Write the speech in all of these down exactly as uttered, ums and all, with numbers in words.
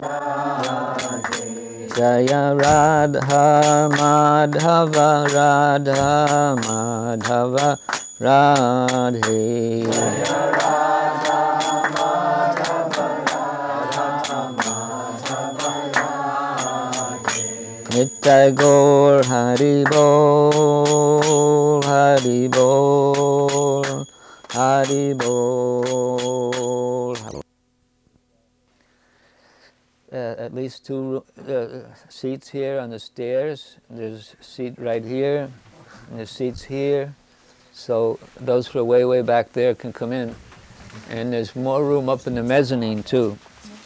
Jaya Radha Madhava Radha Madhava Radhe. Nittai Gaur Hari Bol, Hari Bol, Hari Bol. Uh, at least two uh, seats here on the stairs. There's a seat right here, and there's seats here. So those who are way, way back there can come in. And there's more room up in the mezzanine too.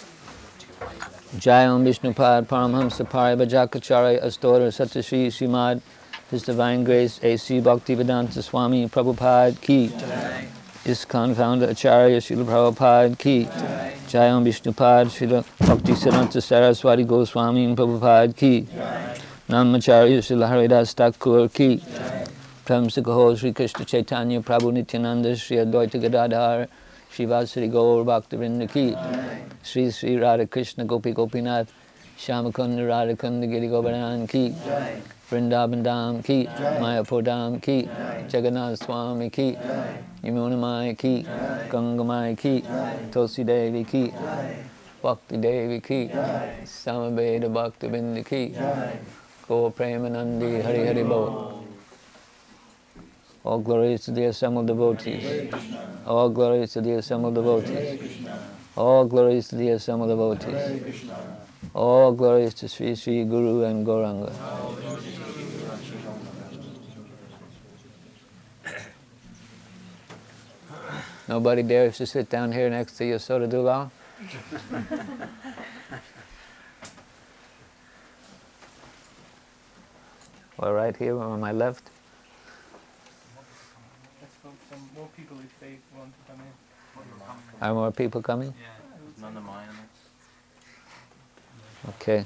Jayam Vishnupad Paramhamsa Paribhajakacharya Astora Satyashri Srimad His Divine Grace A C Bhaktivedanta Swami Prabhupada Ki. ISKCON Founder Acharya Srila Prabhupada Ki. Jayam Vishnupad Srila Bhaktisiddhanta Saraswati Goswami Prabhupada Ki. Namacharya Srila Haridas Thakur Ki. Pramsikaho Sri Krishna Chaitanya Prabhu Nityananda Sri Advaita Gadadhar Shivasari Gaur Bhaktivinoda Ki. Sri Sri Radha Krishna Gopi Gopinath Shyamakunda Radha Kunda Giri Govardhan Ki. Vrindavan Dham Ki. Mayapur Dham Ki. Jagannath Swami Ki. Yamuna Maya Ki. Ganga Maya Ki. Tulsi Devi Ki. Bhakti Devi Ki. Samaveda Bhaktivinoda Ki. Gaur Premanandi Hari Hari Bol. All glories to the assembled devotees. All glories to the assembled devotees. All glories to the assembled devotees. All glories to Sri Sri Guru and Gauranga. Nobody dares to sit down here next to Yasoda Dulal? Or right here on my left? Some more people if they want to come in. Are more people coming? Yeah, none of mine. Okay.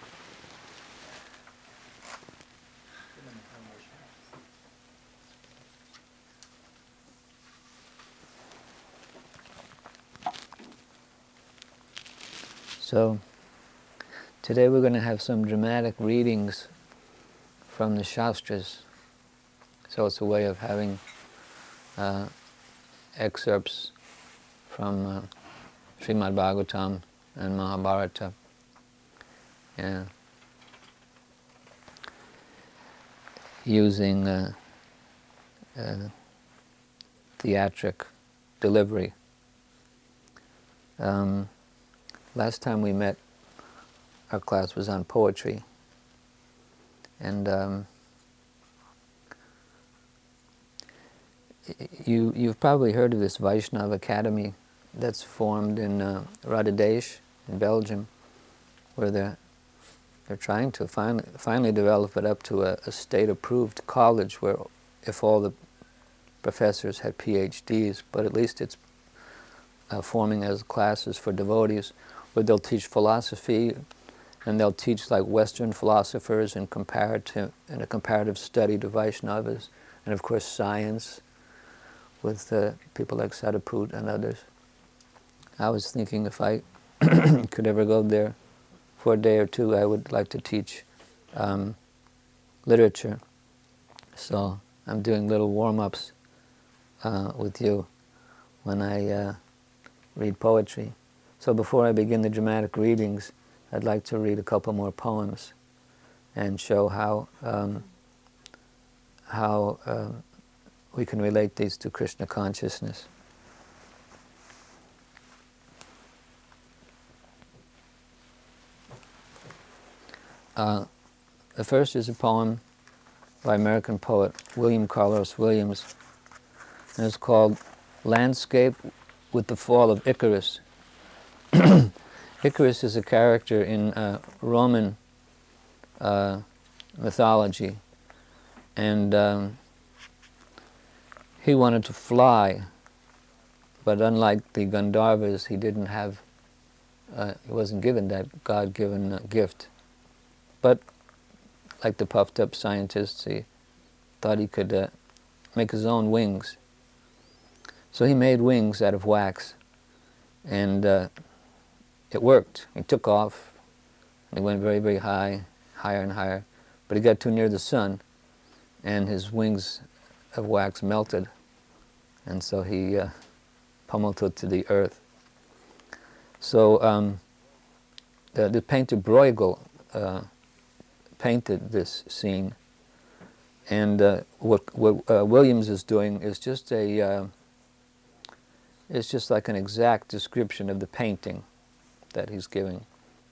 So, today we're going to have some dramatic readings from the Shastras. So it's a way of having uh, excerpts from uh, Srimad Bhagavatam and Mahabharata. Yeah. Using uh, uh, theatric delivery. Um, last time we met, our class was on poetry. And um, you, you've probably heard of this Vaishnava Academy that's formed in uh, Radhadesh in Belgium, where they're, they're trying to finally, finally develop it up to a, a state-approved college where if all the professors had P H Ds, but at least it's uh, forming as classes for devotees where they'll teach philosophy and they'll teach like Western philosophers in, comparative, in a comparative study to Vaishnavas, and of course science with uh, people like Sadhaput and others. I was thinking if I could ever go there for a day or two, I would like to teach um, literature. So I'm doing little warm-ups uh, with you when I uh, read poetry. So before I begin the dramatic readings, I'd like to read a couple more poems and show how um, how um, we can relate these to Krishna consciousness. Uh, the first is a poem by American poet William Carlos Williams, and it's called Landscape with the Fall of Icarus. Icarus is a character in uh, Roman uh, mythology, and um, he wanted to fly, but unlike the Gandharvas, he didn't have, uh, he wasn't given that God-given uh, gift. But like the puffed-up scientists, he thought he could uh, make his own wings. So he made wings out of wax, and uh, it worked. He took off, and he went very, very high, higher and higher. But he got too near the sun, and his wings of wax melted, and so he uh, pummeled to the earth. So um, the, the painter Bruegel uh, painted this scene, and uh, what, what uh, Williams is doing is just a uh, it's just like an exact description of the painting that he's giving.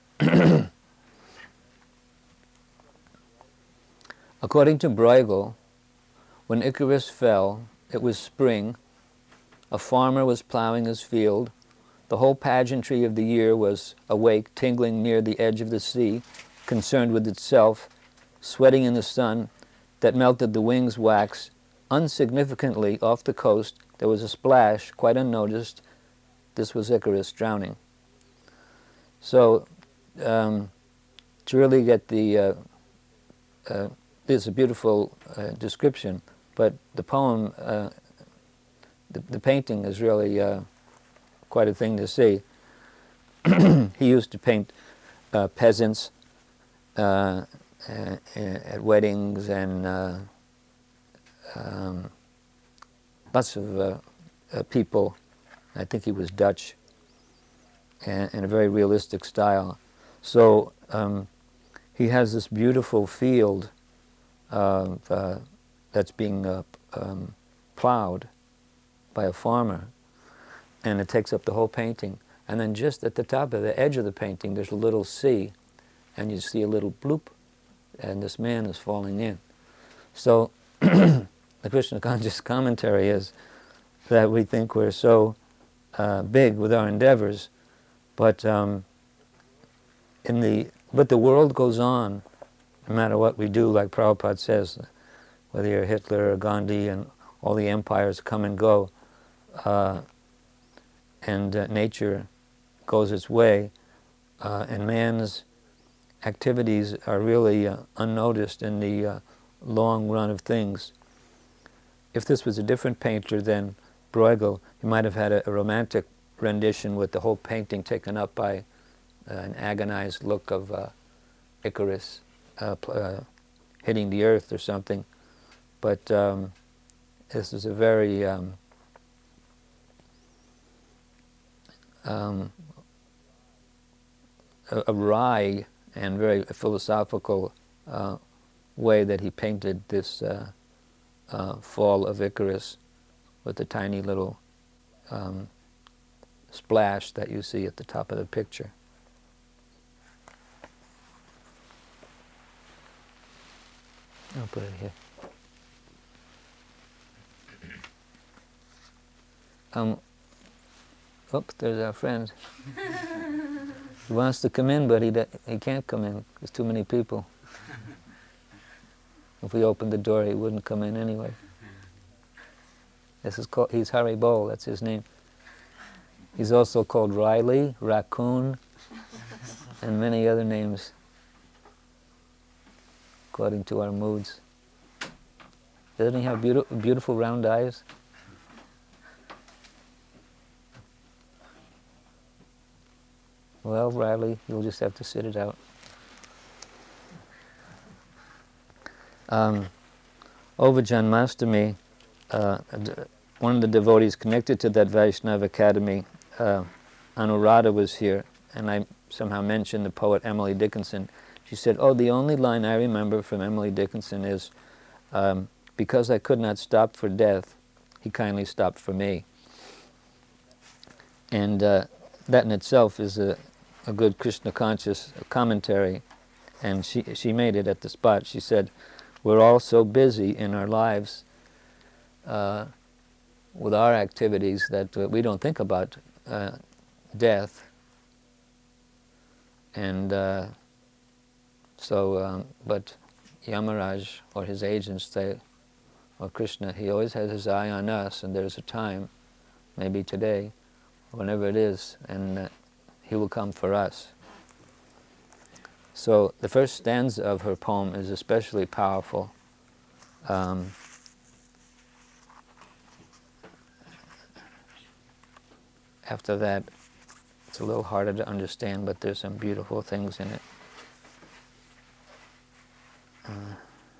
According to Bruegel, when Icarus fell, it was spring. A farmer was plowing his field. The whole pageantry of the year was awake, tingling near the edge of the sea, concerned with itself, sweating in the sun that melted the wings' wax. Unsignificantly off the coast, there was a splash, quite unnoticed. This was Icarus drowning. So, um, to really get the, uh, uh, this is a beautiful uh, description, but the poem, uh, the, the painting is really uh, quite a thing to see. He used to paint uh, peasants uh, uh, at weddings and uh, um, lots of uh, uh, people. I think he was Dutch, and in a very realistic style. So um, he has this beautiful field uh, uh, that's being uh, um, plowed by a farmer, and it takes up the whole painting. And then just at the top of the edge of the painting, there's a little sea, and you see a little bloop, and this man is falling in. So the Krishna conscious commentary is that we think we're so uh, big with our endeavors, but um, in the but the world goes on, no matter what we do. Like Prabhupada says, whether you're Hitler or Gandhi, and all the empires come and go, uh, and uh, nature goes its way, uh, and man's activities are really uh, unnoticed in the uh, long run of things. If this was a different painter than Bruegel, he might have had a, a romantic rendition with the whole painting taken up by uh, an agonized look of uh, Icarus uh, uh, hitting the earth or something. But um, this is a very um, um, a, a wry and very philosophical uh, way that he painted this uh, uh, fall of Icarus with the tiny little um, splash that you see at the top of the picture. I'll put it here. Um, oops, there's our friend. He wants to come in, but he, he can't come in. There's too many people. If we opened the door, he wouldn't come in anyway. This is called, he's Hari Bol, that's his name. He's also called Riley, Raccoon, and many other names, according to our moods. Doesn't he have beautiful, beautiful round eyes? Well, Riley, you'll just have to sit it out. Um, over Janmashtami, uh, one of the devotees connected to that Vaishnava Academy, uh, Anuradha, was here, and I somehow mentioned the poet Emily Dickinson. She said, oh, the only line I remember from Emily Dickinson is, um, because I could not stop for death, he kindly stopped for me. And uh, that in itself is a, a good Krishna conscious commentary, and she, she made it at the spot. She said, we're all so busy in our lives uh, with our activities that uh, we don't think about uh, death. And uh, so, um, but Yamaraj or his agents say, or Krishna, he always has his eye on us, and there's a time, maybe today, whenever it is, and uh, he will come for us. So the first stanza of her poem is especially powerful. Um, after that, It's a little harder to understand, but there's some beautiful things in it. Uh,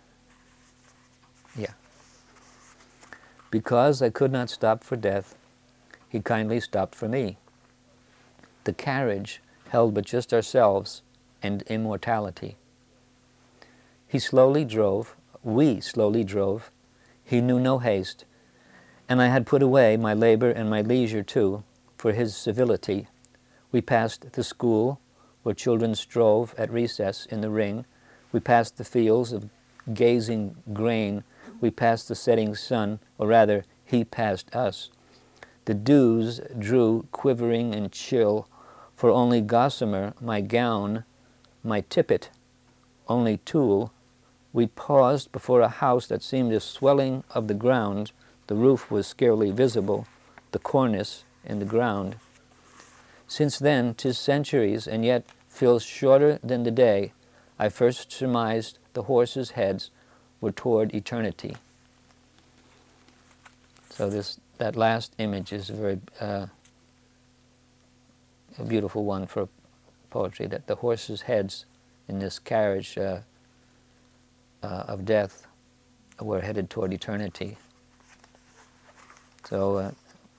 yeah. Because I could not stop for death, he kindly stopped for me. The carriage held but just ourselves and immortality. He slowly drove, we slowly drove, he knew no haste, and I had put away my labor and my leisure too, for his civility. We passed the school, where children strove at recess in the ring. We passed the fields of gazing grain. We passed the setting sun, or rather, he passed us. The dews drew quivering and chill, for only gossamer, my gown, my tippet, only tulle. We paused before a house that seemed a swelling of the ground. The roof was scarcely visible, the cornice in the ground. Since then, 'tis centuries, and yet feels shorter than the day I first surmised the horses' heads were toward eternity. So this that last image is a very uh, a beautiful one for poetry, that the horses' heads in this carriage uh, uh, of death were headed toward eternity. So uh,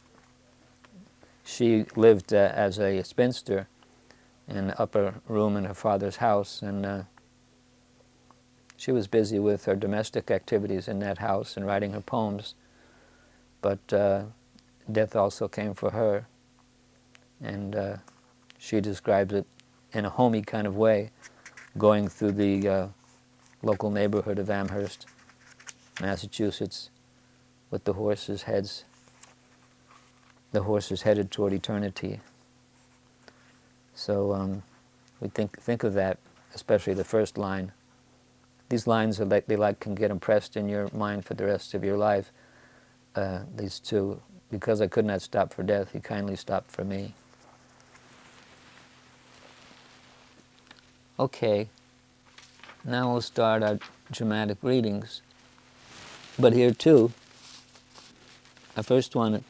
she lived uh, as a spinster in an upper room in her father's house, and uh, she was busy with her domestic activities in that house and writing her poems. But uh, death also came for her, and uh, she describes it in a homey kind of way, going through the uh, local neighborhood of Amherst, Massachusetts, with the horses' heads, the horses headed toward eternity. So um, we think think of that, especially the first line. These lines are like they like can get impressed in your mind for the rest of your life. Uh, these two, because I could not stop for death, he kindly stopped for me. Okay, now we'll start our dramatic readings. But here too, I first want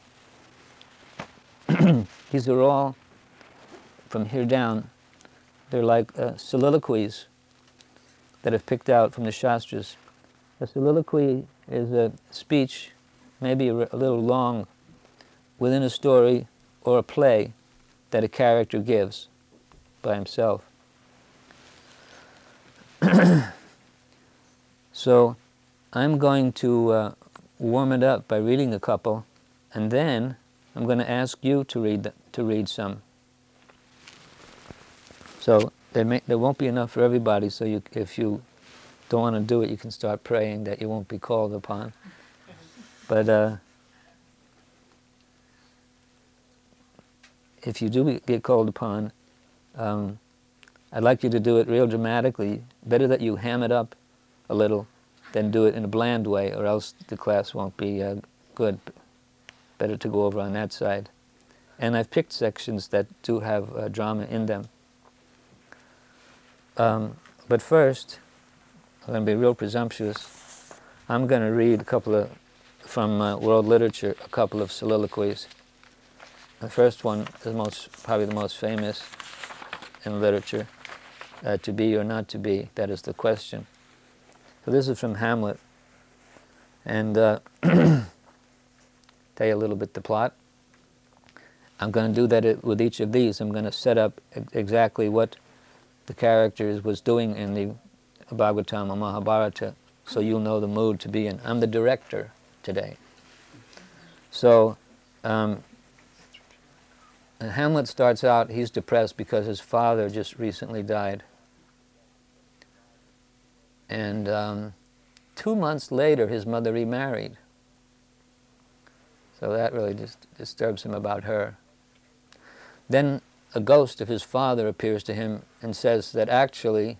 to, these are all, from here down, they're like uh, soliloquies that I've picked out from the Shastras. A soliloquy is a speech, maybe a, a little long, within a story or a play that a character gives by himself. So I'm going to uh, warm it up by reading a couple, and then I'm going to ask you to read the, to read some. So there, may, there won't be enough for everybody, so you, if you don't want to do it, you can start praying that you won't be called upon. But uh, if you do get called upon, um, I'd like you to do it real dramatically. Better that you ham it up a little than do it in a bland way, or else the class won't be uh, good. Better to go over on that side. And I've picked sections that do have uh, drama in them. Um, but first, I'm going to be real presumptuous. I'm going to read a couple of, from uh, world literature, a couple of soliloquies. The first one is most, probably the most famous in literature, uh, to be or not to be, that is the question. So this is from Hamlet, and uh, tell you a little bit the plot. I'm going to do that with each of these. I'm going to set up exactly what the characters was doing in the Bhagavatam or Mahabharata, so you'll know the mood to be in. I'm the director today. So um, Hamlet starts out, he's depressed because his father just recently died. And um, two months later, his mother remarried. So that really just disturbs him about her. Then a ghost of his father appears to him and says that actually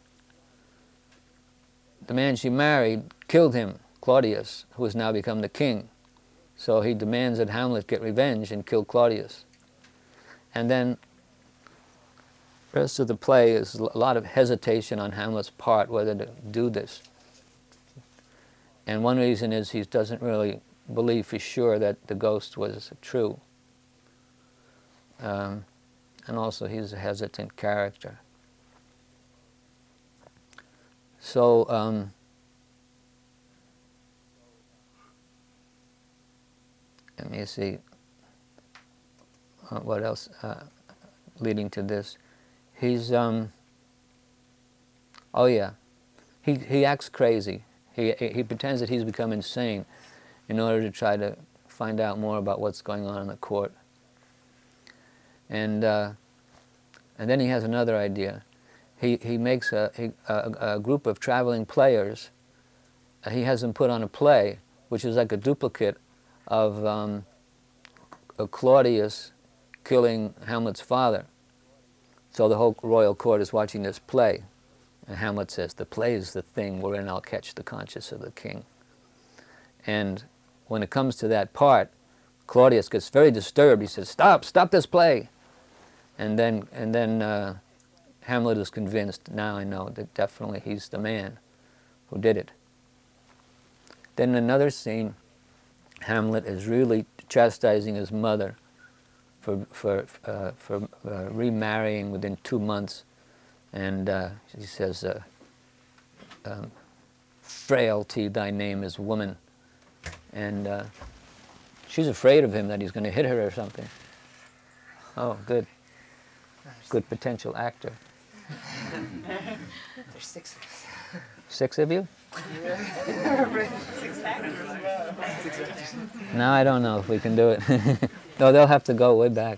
the man she married killed him, Claudius, who has now become the king. So he demands that Hamlet get revenge and kill Claudius. And then the rest of the play is a lot of hesitation on Hamlet's part whether to do this. And one reason is he doesn't really believe for sure that the ghost was true. Um, and also he's a hesitant character. So, um, let me see uh, what else uh, leading to this. He's, um, oh yeah, he, he acts crazy. He, he pretends that he's become insane in order to try to find out more about what's going on in the court. And, uh, and then he has another idea. He, he makes a, he, a, a group of traveling players. He has them put on a play, which is like a duplicate of um, a Claudius killing Hamlet's father. So the whole royal court is watching this play. And Hamlet says, the play is the thing wherein I'll catch the conscience of the king. And when it comes to that part, Claudius gets very disturbed. He says, stop, stop this play. And then, and then uh, Hamlet is convinced, now I know that definitely he's the man who did it. Then in another scene, Hamlet is really chastising his mother for, for, uh, for uh, remarrying within two months. And uh, he says, uh, um, frailty, thy name is woman. And uh, she's afraid of him, that he's going to hit her or something. Oh, good. Good potential actor. There's six of us. Six of you? Six actors. Six actors. No, I don't know if we can do it. No, they'll have to go way back.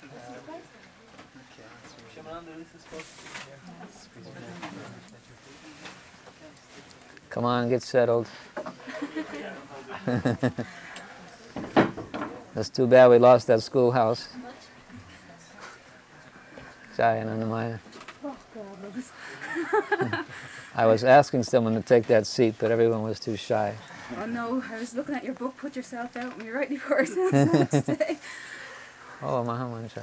Come on, get settled. That's too bad we lost that schoolhouse. Sorry, Anandamaya. I was asking someone to take that seat, but everyone was too shy. Oh no, I was looking at your book, Put Yourself Out, and you're right before exams today. Oh, Mahamancha.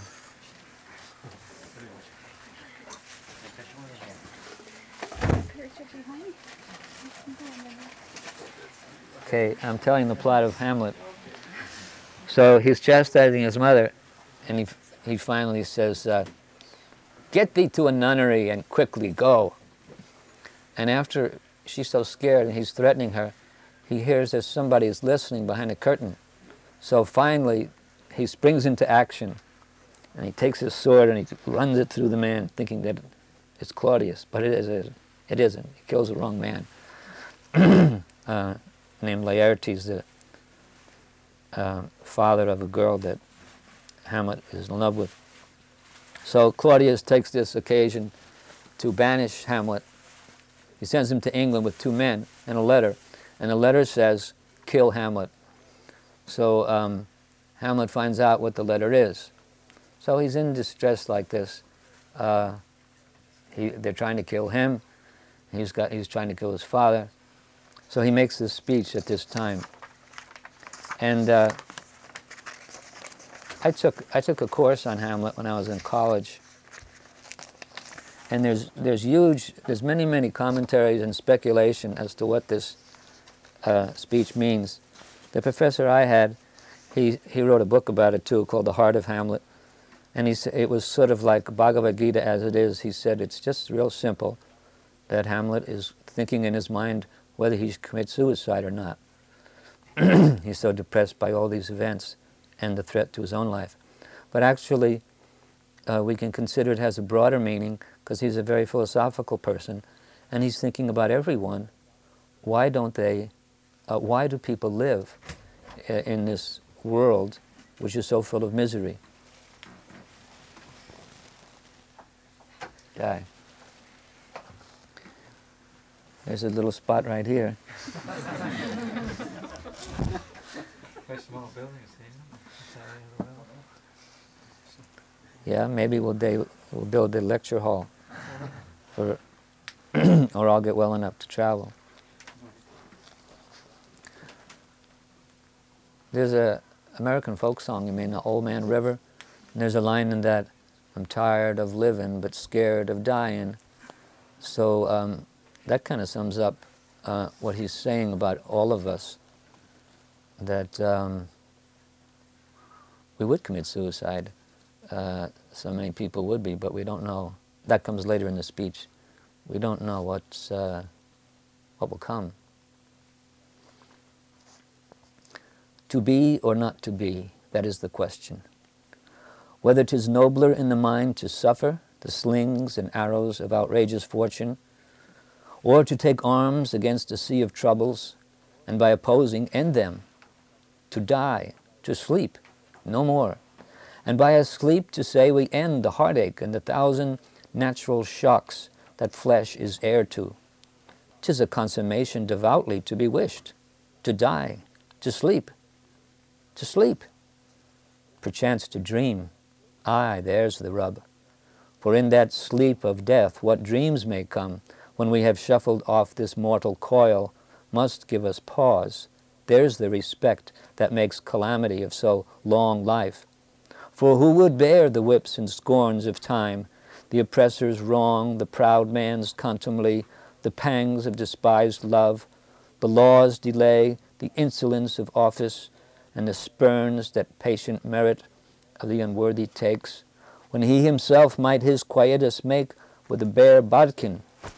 Okay, I'm telling the plot of Hamlet. So he's chastising his mother, and he, he finally says, uh, get thee to a nunnery and quickly go. And after she's so scared and he's threatening her, he hears that somebody is listening behind a curtain. So finally, he springs into action, and he takes his sword and he runs it through the man, thinking that it's Claudius, but it, is, it isn't. He kills the wrong man. uh, named Laertes, the uh, father of a girl that Hamlet is in love with. So Claudius takes this occasion to banish Hamlet. He sends him to England with two men and a letter, and the letter says, kill Hamlet. So um, Hamlet finds out what the letter is. So he's in distress like this. Uh, he, they're trying to kill him. He's, got, he's trying to kill his father. So he makes this speech at this time. And uh, I took I took a course on Hamlet when I was in college. And there's there's huge there's many many commentaries and speculation as to what this uh, speech means. The professor I had, he he wrote a book about it too, called The Heart of Hamlet. And he said it was sort of like Bhagavad Gita as it is. He said it's just real simple, that Hamlet is thinking in his mind whether he should commit suicide or not. He's so depressed by all these events and the threat to his own life. But actually, uh, we can consider it has a broader meaning, because he's a very philosophical person, and he's thinking about everyone. Why don't they, uh, why do people live uh, in this world which is so full of misery? Guy. There's a little spot right here. Very small building, Yeah, maybe we'll, day, we'll build a lecture hall, for, or I'll get well enough to travel. There's a American folk song, you mean, the Old Man River? And there's a line in that, I'm tired of living but scared of dying. So um, that kind of sums up uh, what he's saying about all of us, that um, we would commit suicide. Uh, so many people would be, but we don't know. That comes later in the speech. We don't know what's, uh, what will come. To be or not to be, that is the question. Whether 'tis nobler in the mind to suffer the slings and arrows of outrageous fortune, or to take arms against a sea of troubles, and by opposing end them, to die, to sleep, no more, and by a sleep to say we end the heartache and the thousand natural shocks that flesh is heir to. 'Tis a consummation devoutly to be wished, to die, to sleep, to sleep, perchance to dream. Aye, there's the rub. For in that sleep of death, what dreams may come, when we have shuffled off this mortal coil, must give us pause. There's the respect that makes calamity of so long life. For who would bear the whips and scorns of time, the oppressor's wrong, the proud man's contumely, the pangs of despised love, the law's delay, the insolence of office, and the spurns that patient merit of the unworthy takes, when he himself might his quietus make with a bare bodkin?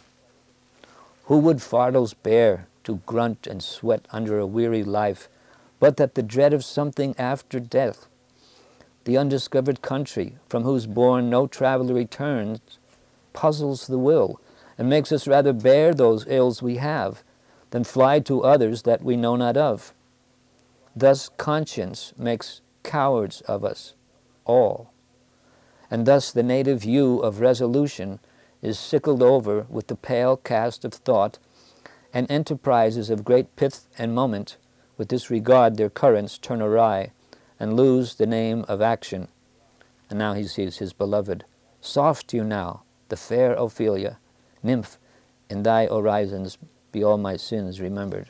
Who would fardels bear to grunt and sweat under a weary life, but that the dread of something after death, the undiscovered country from whose bourne no traveller returns, puzzles the will, and makes us rather bear those ills we have, than fly to others that we know not of? Thus conscience makes cowards of us all, and thus the native hue of resolution is sickled over with the pale cast of thought, and enterprises of great pith and moment with disregard their currents turn awry, and lose the name of action. And now he sees his beloved. Soft you now, the fair Ophelia, nymph, in thy orisons be all my sins remembered.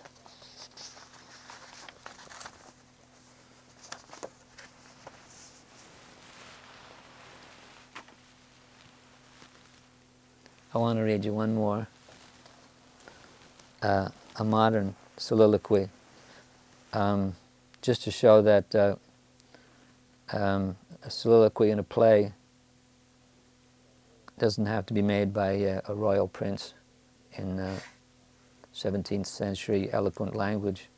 I want to read you one more, uh, a modern soliloquy, um, just to show that uh, um, a soliloquy in a play doesn't have to be made by uh, a royal prince in uh, seventeenth century eloquent language.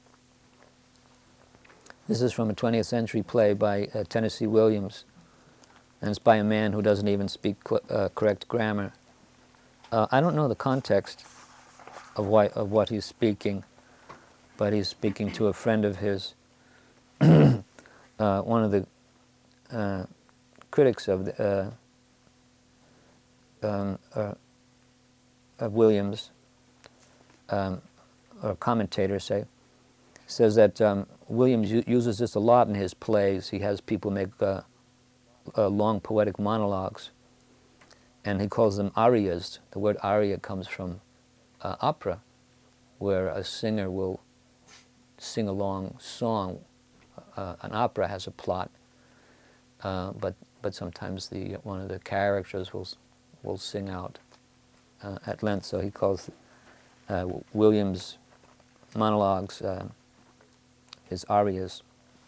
This is from a twentieth century play by uh, Tennessee Williams, and it's by a man who doesn't even speak cl- uh, correct grammar. Uh, I don't know the context of, why, of what he's speaking, but he's speaking to a friend of his. uh, one of the uh, critics of the, uh, um, uh, of Williams, um, or commentator, say, says that um, Williams u- uses this a lot in his plays. He has people make uh, uh, long poetic monologues, and he calls them arias. The word aria comes from uh, opera, where a singer will sing a long song. Uh, an opera has a plot, uh, but but sometimes the one of the characters will will sing out uh, at length. So he calls uh, Williams' monologues uh, his arias.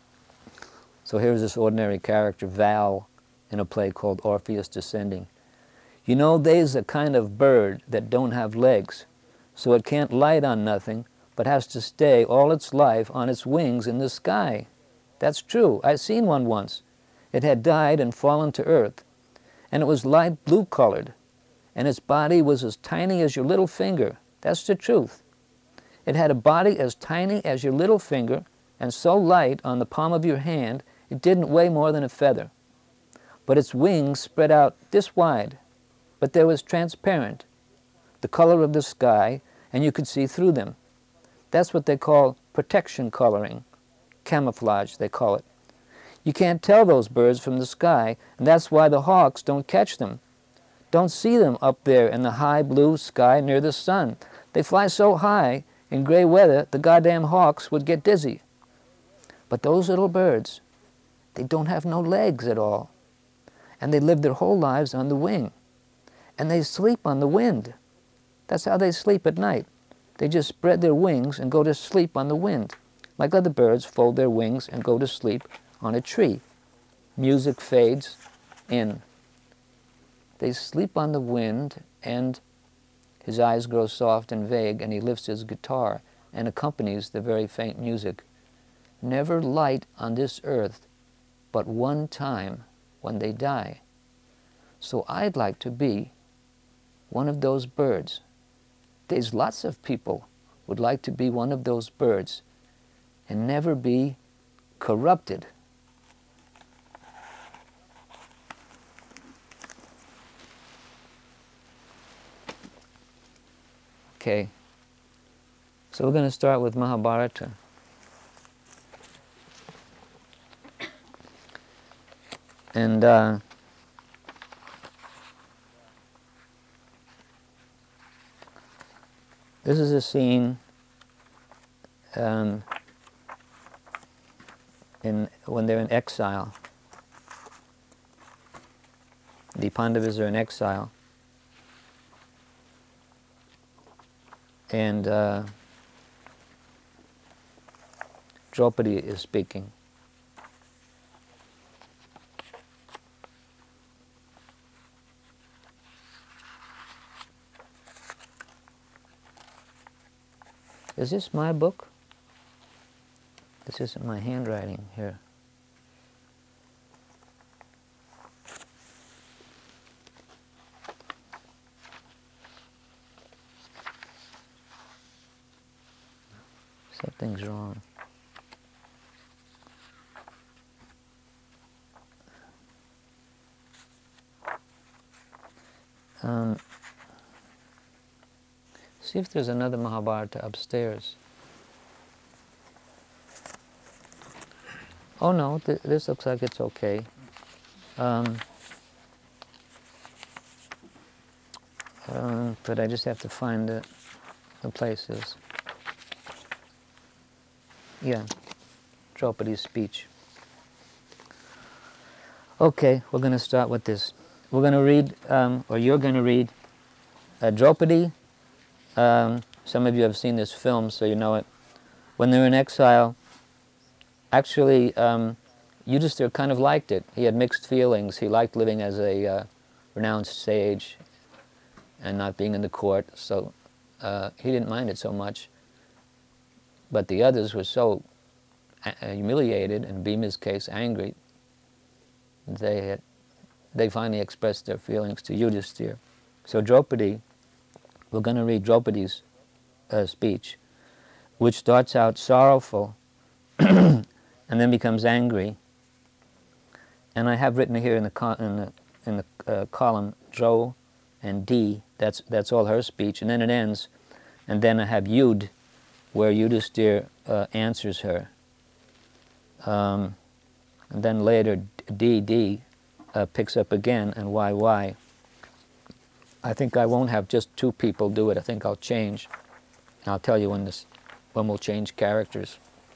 So here's this ordinary character, Val, in a play called Orpheus Descending. You know, there's a kind of bird that don't have legs, so it can't light on nothing, but has to stay all its life on its wings in the sky. That's true. I seen one once. It had died and fallen to earth, and it was light blue-colored, and its body was as tiny as your little finger. That's the truth. It had a body as tiny as your little finger, and so light on the palm of your hand, it didn't weigh more than a feather. But its wings spread out this wide, but they was transparent, the color of the sky, and you could see through them. That's what they call protection coloring. Camouflage, they call it. You can't tell those birds from the sky, and that's why the hawks don't catch them. Don't see them up there in the high blue sky near the sun. They fly so high, in gray weather, the goddamn hawks would get dizzy. But those little birds, they don't have no legs at all. And they live their whole lives on the wing. And they sleep on the wind. That's how they sleep at night. They just spread their wings and go to sleep on the wind. Like other birds fold their wings and go to sleep on a tree. Music fades in. they sleep on the wind, and his eyes grow soft and vague, and he lifts his guitar and accompanies the very faint music. Never light on this earth, but one time when they die. So I'd like to be one of those birds. There's lots of people would like to be one of those birds and never be corrupted. Okay, so we're going to start with Mahabharata. And uh, this is a scene um, in when they're in exile. The Pandavas are in exile. And uh, Draupadi is speaking. Is this my book? This isn't my handwriting here. Something's wrong. Um, see if there's another Mahabharata upstairs. Oh no, th this looks like it's okay. Um, uh, but I just have to find the, the places. Yeah, Draupadi's speech. Okay, we're going to start with this. We're going to read, um, or you're going to read, uh, Draupadi. Um, some of you have seen this film, so you know it. When they're in exile, actually, um, Yudhisthira kind of liked it. He had mixed feelings. He liked living as a uh, renounced sage and not being in the court, so uh, he didn't mind it so much. But the others were so humiliated, and Bhima's case, angry, they had, they finally expressed their feelings to Yudhisthira. So Draupadi, we're going to read Draupadi's uh, speech, which starts out sorrowful and then becomes angry. And I have written here in the co in the in the uh, column Dro and D. That's that's all her speech, and then it ends, and then I have Yud, where Yudhisthira uh, answers her. Um, and then later D D uh, picks up again, and Y Y. I think I won't have just two people do it. I think I'll change. I'll tell you when this when we'll change characters.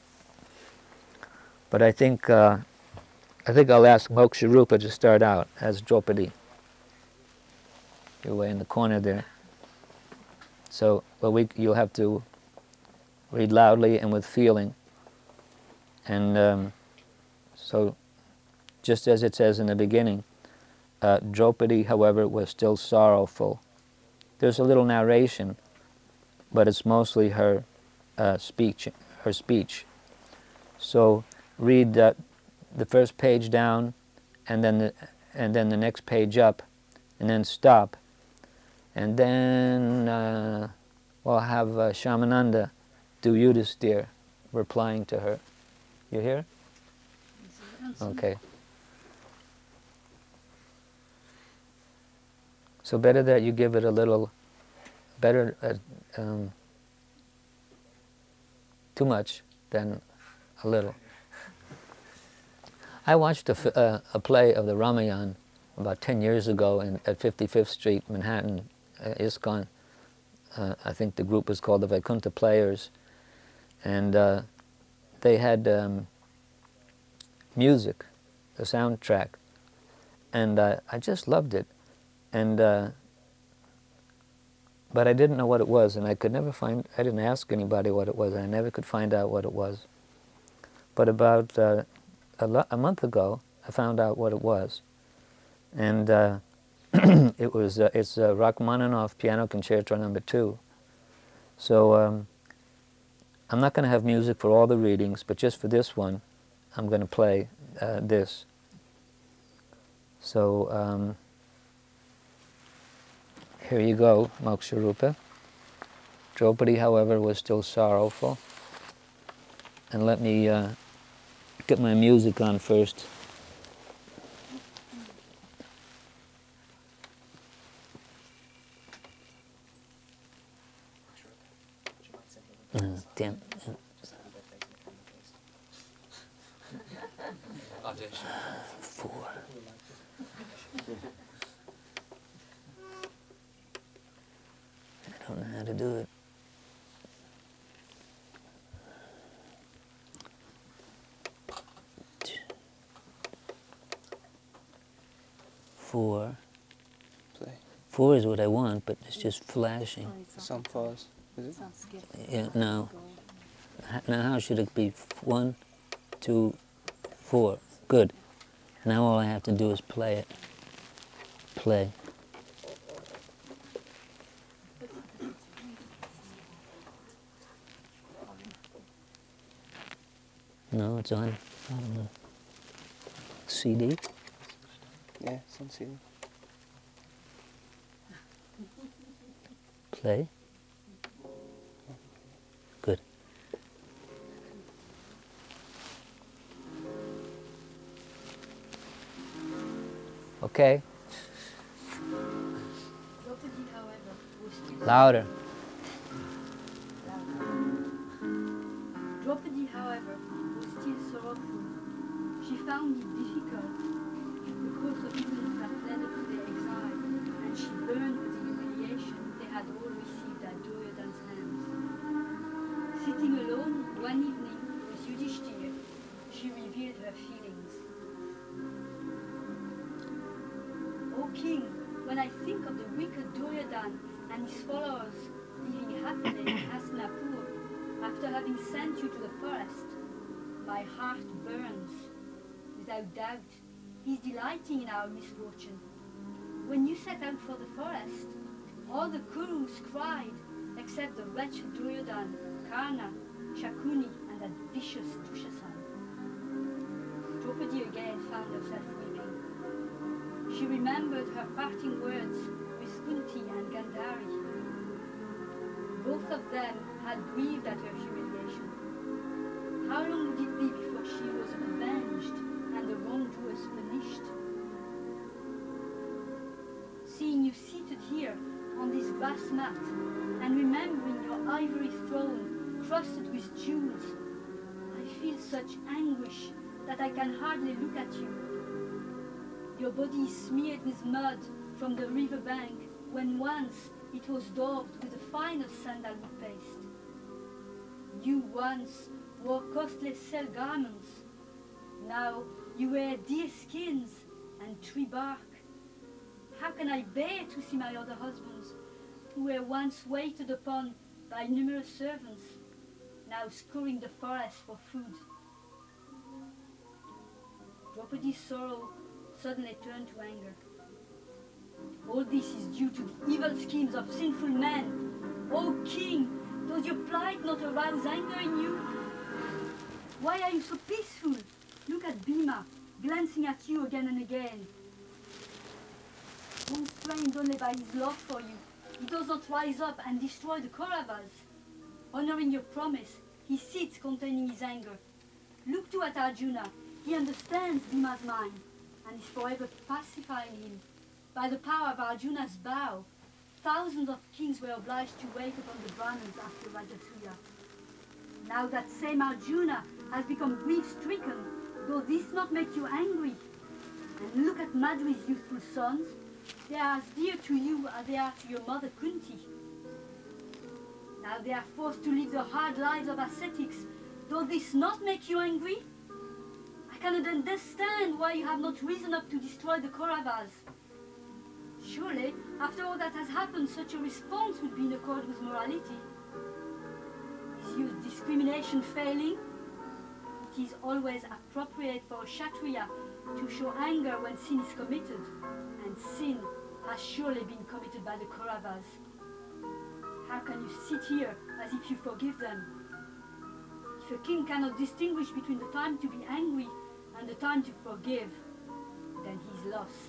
But I think uh, I think I'll ask Moksharupa to start out as Draupadi. You're way in the corner there. So, well, we you'll have to read loudly and with feeling. And um, so, just as it says in the beginning, uh, Draupadi, however, was still sorrowful. There's a little narration, but it's mostly her uh, speech. Her speech. So, read uh, the first page down, and then the and then the next page up, and then stop, and then uh, we'll have uh, Shamananda do Yudhisthira, replying to her. You hear? Okay. So better that you give it a little, better, uh, um, too much than a little. I watched a, uh, a play of the Ramayana about ten years ago in, at fifty-fifth Street, Manhattan, uh, ISKCON. Uh, I think the group was called the Vaikuntha Players. And uh, they had um, music, the soundtrack. And uh, I just loved it. And uh, but I didn't know what it was, and I could never find, I didn't ask anybody what it was, and I never could find out what it was. But about uh, a, a month ago, I found out what it was. And uh, it was uh, it's uh, Rachmaninoff Piano Concerto Number Two. So um, I'm not going to have music for all the readings, but just for this one, I'm going to play uh, this. So um, here you go, Moksha-rūpa. Draupadi, however, was still sorrowful. And let me uh, get my music on first. Uh, damn. Audition. Four. I don't know how to do it. Four. Play. Four is what I want, but it's just flashing. Some falls. Is it? Yeah, no. H- Now how should it be? F- One, two, four. Good. Now all I have to do is play it. Play. No, it's on, on the C D. Yeah, some C D. Play. Good. Okay. Draupadi, however, was still Louder. Draupadi, however, was still sorrowful. She found it difficult because of events that led up to their exile, and she burned with the humiliation they had all received at Duryodhana's hands. Sitting alone one evening with Yudhishthira, she revealed her feelings. O king, when I think of the wicked Duryodhana and his followers living happily in Hastinapur after having sent you to the forest, my heart burns. Without doubt, he's delighting in our misfortune. When you set out for the forest, all the Kurus cried, except the wretched Duryodhana, Karna, Shakuni, and that vicious Dushasan. Draupadi again found herself weeping. She remembered her parting words with Kunti and Gandhari. Both of them had grieved at her humiliation. How long would it be before she was avenged and the wrongdoers punished? Seeing you seated here on this grass mat and remembering your ivory throne crusted with jewels, I feel such anguish that I can hardly look at you. Your body is smeared with mud from the river bank when once it was daubed with the finest sandalwood paste. You once wore costly silk garments. Now you wear deer skins and tree bark. How can I bear to see my other husbands, who were once waited upon by numerous servants, now scouring the forest for food? Draupadi's sorrow suddenly turned to anger. All this is due to the evil schemes of sinful men. O king, does your plight not arouse anger in you? Why are you so peaceful? Look at Bhima, glancing at you again and again. Constrained only by his love for you, he does not rise up and destroy the Kauravas. Honoring your promise, he sits containing his anger. Look too at Arjuna. He understands Bhima's mind and is forever pacifying him. By the power of Arjuna's bow, thousands of kings were obliged to wait upon the Brahmins after Rajasuya. Now that same Arjuna has become grief-stricken, does this not make you angry? And look at Madhu's youthful sons. They are as dear to you as they are to your mother Kunti. Now they are forced to live the hard lives of ascetics. Does this not make you angry? I cannot understand why you have not risen up to destroy the Kauravas. Surely, after all that has happened, such a response would be in accord with morality. Is your discrimination failing? It is always appropriate for a Kshatriya to show anger when sin is committed, and sin has surely been committed by the Kauravas. How can you sit here as if you forgive them? If a king cannot distinguish between the time to be angry and the time to forgive, then he's lost.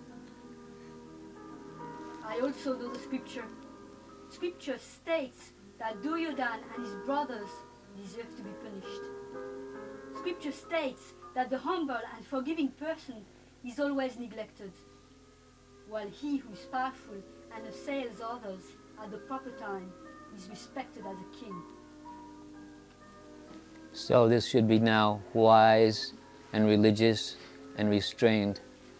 I also know the scripture. Scripture states that Duryodhana and his brothers deserve to be punished. Scripture states that the humble and forgiving person is always neglected, while he who is powerful and assails others at the proper time is respected as a king. So this should be now wise and religious and restrained.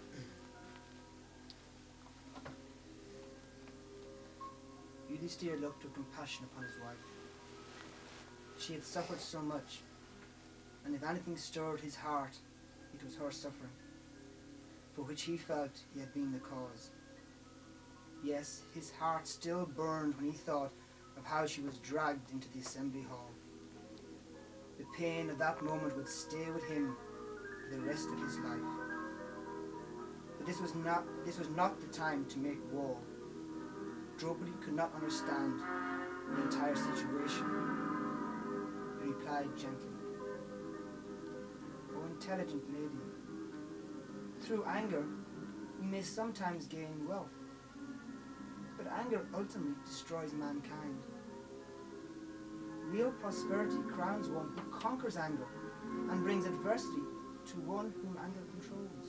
Yudhishthira looked with compassion upon his wife. She had suffered so much, and if anything stirred his heart, it was her suffering, for which he felt he had been the cause. Yes, his heart still burned when he thought of how she was dragged into the assembly hall. The pain of that moment would stay with him for the rest of his life. But this was not, this was not the time to make war. Draupadi could not understand the entire situation. He replied gently, "O intelligent lady, through anger we may sometimes gain wealth, but anger ultimately destroys mankind. Real prosperity crowns one who conquers anger and brings adversity to one whom anger controls.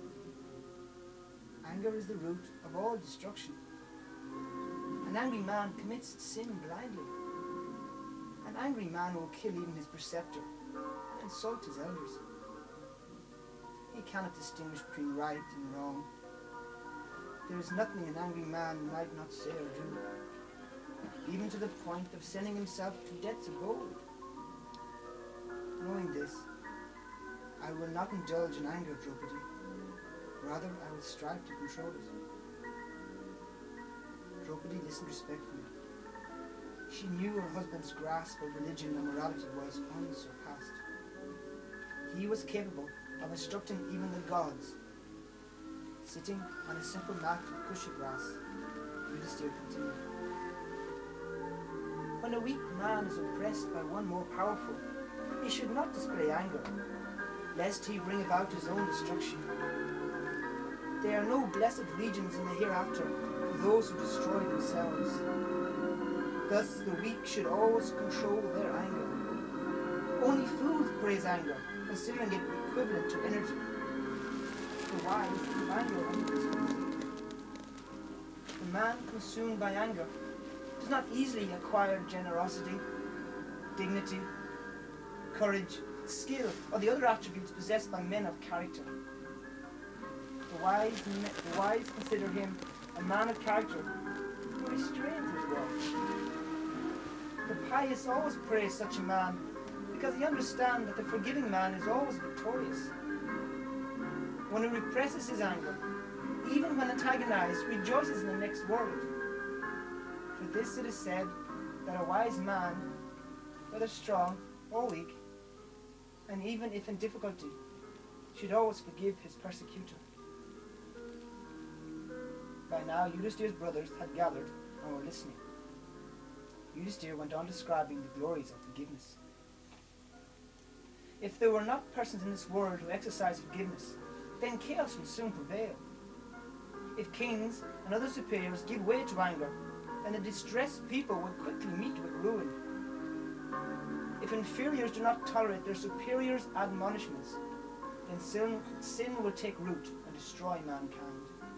Anger is the root of all destruction. An angry man commits sin blindly. An angry man will kill even his preceptor and insult his elders. He cannot distinguish between right and wrong. There is nothing an angry man might not say or do, even to the point of sending himself to death's abode. Knowing this, I will not indulge in anger, Draupadi. Rather, I will strive to control it." Draupadi listened respectfully. She knew her husband's grasp of religion and morality was unsurpassed. He was capable of instructing even the gods. Sitting on a simple mat of kusha grass, Yudhishthira continued, "When a weak man is oppressed by one more powerful, he should not display anger, lest he bring about his own destruction. There are no blessed regions in the hereafter for those who destroy themselves. Thus the weak should always control their anger. Only fools praise anger, considering it equivalent to energy. The wise keep anger under control. The man consumed by anger does not easily acquire generosity, dignity, courage, skill, or the other attributes possessed by men of character. The wise, the wise consider him a man of character who restrains his wrath. The pious always praise such a man because they understand that the forgiving man is always victorious. One who represses his anger, even when antagonized, rejoices in the next world. For this it is said that a wise man, whether strong or weak, and even if in difficulty, should always forgive his persecutor." By now, Yudhishthira's brothers had gathered and were listening. Yudhishthira went on describing the glories of forgiveness. "If there were not persons in this world who exercise forgiveness, then chaos would soon prevail. If kings and other superiors give way to anger, then the distressed people would quickly meet with ruin. If inferiors do not tolerate their superiors' admonishments, then sin, sin will take root and destroy mankind.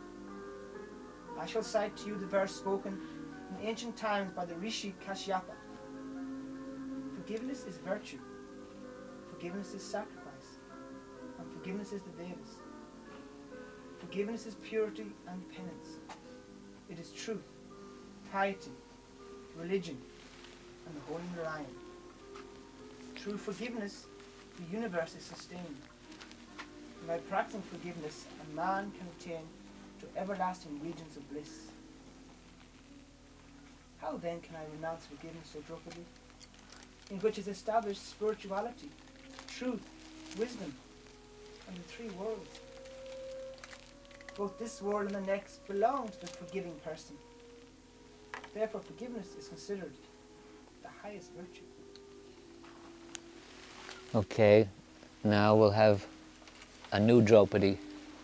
I shall cite to you the verse spoken in ancient times by the Rishi Kashyapa. Forgiveness is virtue, forgiveness is sacrifice, and forgiveness is the Vedas. Forgiveness is purity and penance. It is truth, piety, religion, and the Holy Narayan. Through forgiveness, the universe is sustained. And by practicing forgiveness, a man can attain to everlasting regions of bliss. How then can I renounce forgiveness, O Draupadi, in which is established spirituality, truth, wisdom, and the three worlds? Both this world and the next belong to the forgiving person. Therefore, forgiveness is considered the highest virtue. Okay, now we'll have a new Draupadi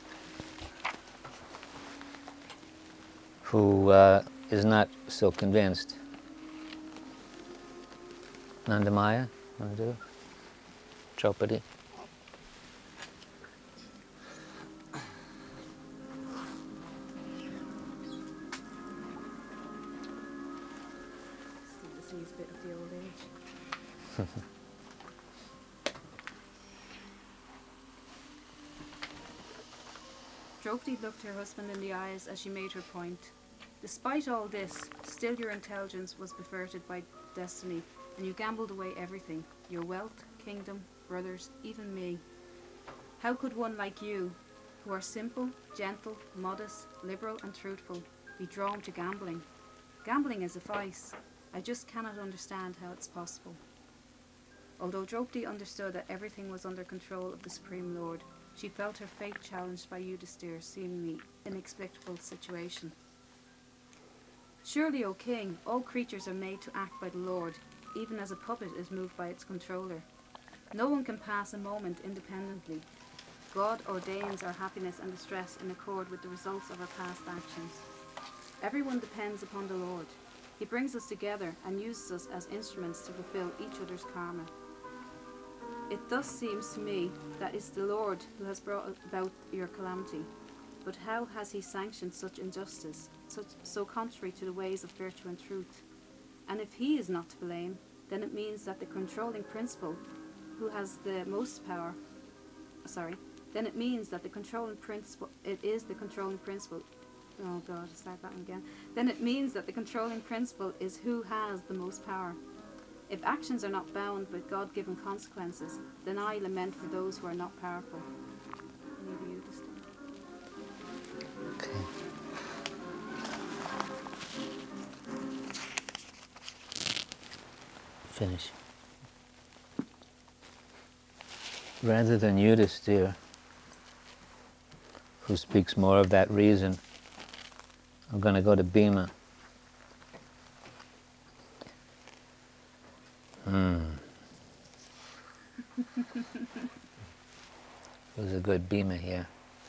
who uh, is not so convinced. Nandamaya, want to do Draupadi? Still the sees bit of the old age. Draupadi looked her husband in the eyes as she made her point. Despite all this, still your intelligence was perverted by destiny, and you gambled away everything, your wealth, kingdom, brothers, even me. How could one like you, who are simple, gentle, modest, liberal and truthful, be drawn to gambling? Gambling is a vice. I just cannot understand how it's possible. Although Draupadi understood that everything was under control of the Supreme Lord, she felt her fate challenged by Yudhisthira's seemingly inexplicable situation. Surely, O king, all creatures are made to act by the Lord, even as a puppet is moved by its controller. No one can pass a moment independently. God ordains our happiness and distress in accord with the results of our past actions. Everyone depends upon the Lord. He brings us together and uses us as instruments to fulfill each other's karma. It thus seems to me that it's the Lord who has brought about your calamity. But how has he sanctioned such injustice, such, so contrary to the ways of virtue and truth? And if he is not to blame, then it means that the controlling principle, who has the most power, sorry, then it means that the controlling principle, it is the controlling principle, oh God, start that one again. Then it means that the controlling principle is who has the most power. If actions are not bound with God-given consequences, then I lament for those who are not powerful. Maybe you just Okay. Finish. Rather than Yudhisthira, who speaks more of that reason, I'm going to go to Bhima. Hmm. Who's a good Bhima here?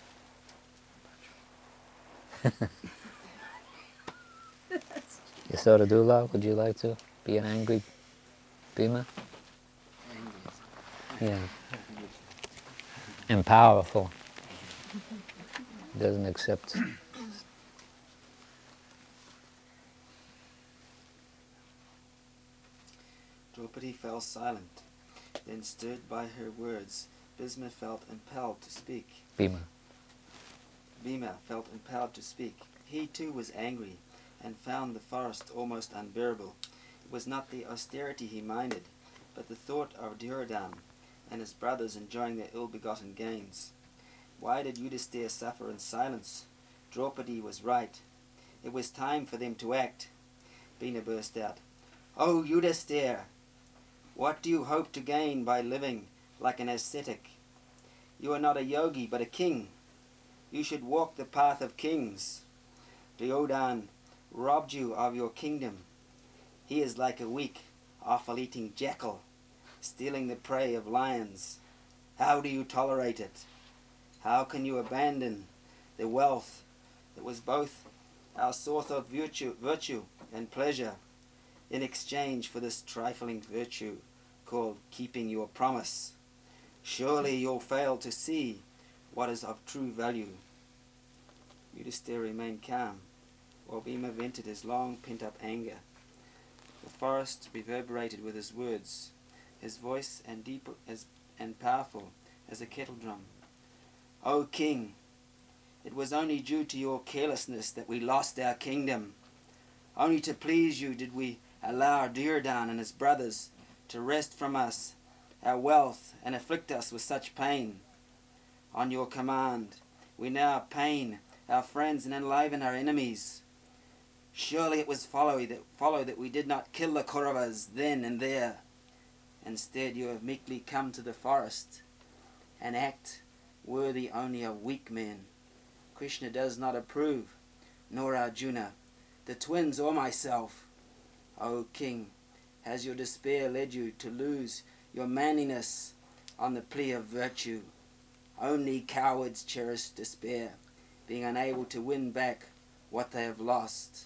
Yasodhadula, would you like to be an angry Bhima? Yeah. And powerful. Doesn't accept. Draupadi fell silent. Then, stirred by her words, Bhisma felt impelled to speak. Bhima. Bhima felt impelled to speak. He too was angry, and found the forest almost unbearable. It was not the austerity he minded, but the thought of Duryodhana and his brothers enjoying their ill-begotten gains. Why did Yudhisthira suffer in silence? Draupadi was right. It was time for them to act. Bhima burst out, "O Yudhisthira, what do you hope to gain by living like an ascetic? You are not a yogi, but a king. You should walk the path of kings. Duryodhana robbed you of your kingdom. He is like a weak, offal-eating jackal, stealing the prey of lions. How do you tolerate it? How can you abandon the wealth that was both our source of virtue, virtue and pleasure in exchange for this trifling virtue called keeping your promise? Surely you'll fail to see what is of true value." Yudhisthira remained calm, while Bhima vented his long pent-up anger. The forest reverberated with his words, his voice and deep as and powerful as a kettle drum. "O king, it was only due to your carelessness that we lost our kingdom. Only to please you did we allow Duryodhana and his brothers to wrest from us our wealth and afflict us with such pain. On your command, we now pain our friends and enliven our enemies. Surely it was folly that follow that we did not kill the Kauravas then and there. Instead, you have meekly come to the forest, an act worthy only of weak men, Krishna does not approve, nor Arjuna, the twins or myself. O king, has your despair led you to lose your manliness on the plea of virtue? Only cowards cherish despair, being unable to win back what they have lost.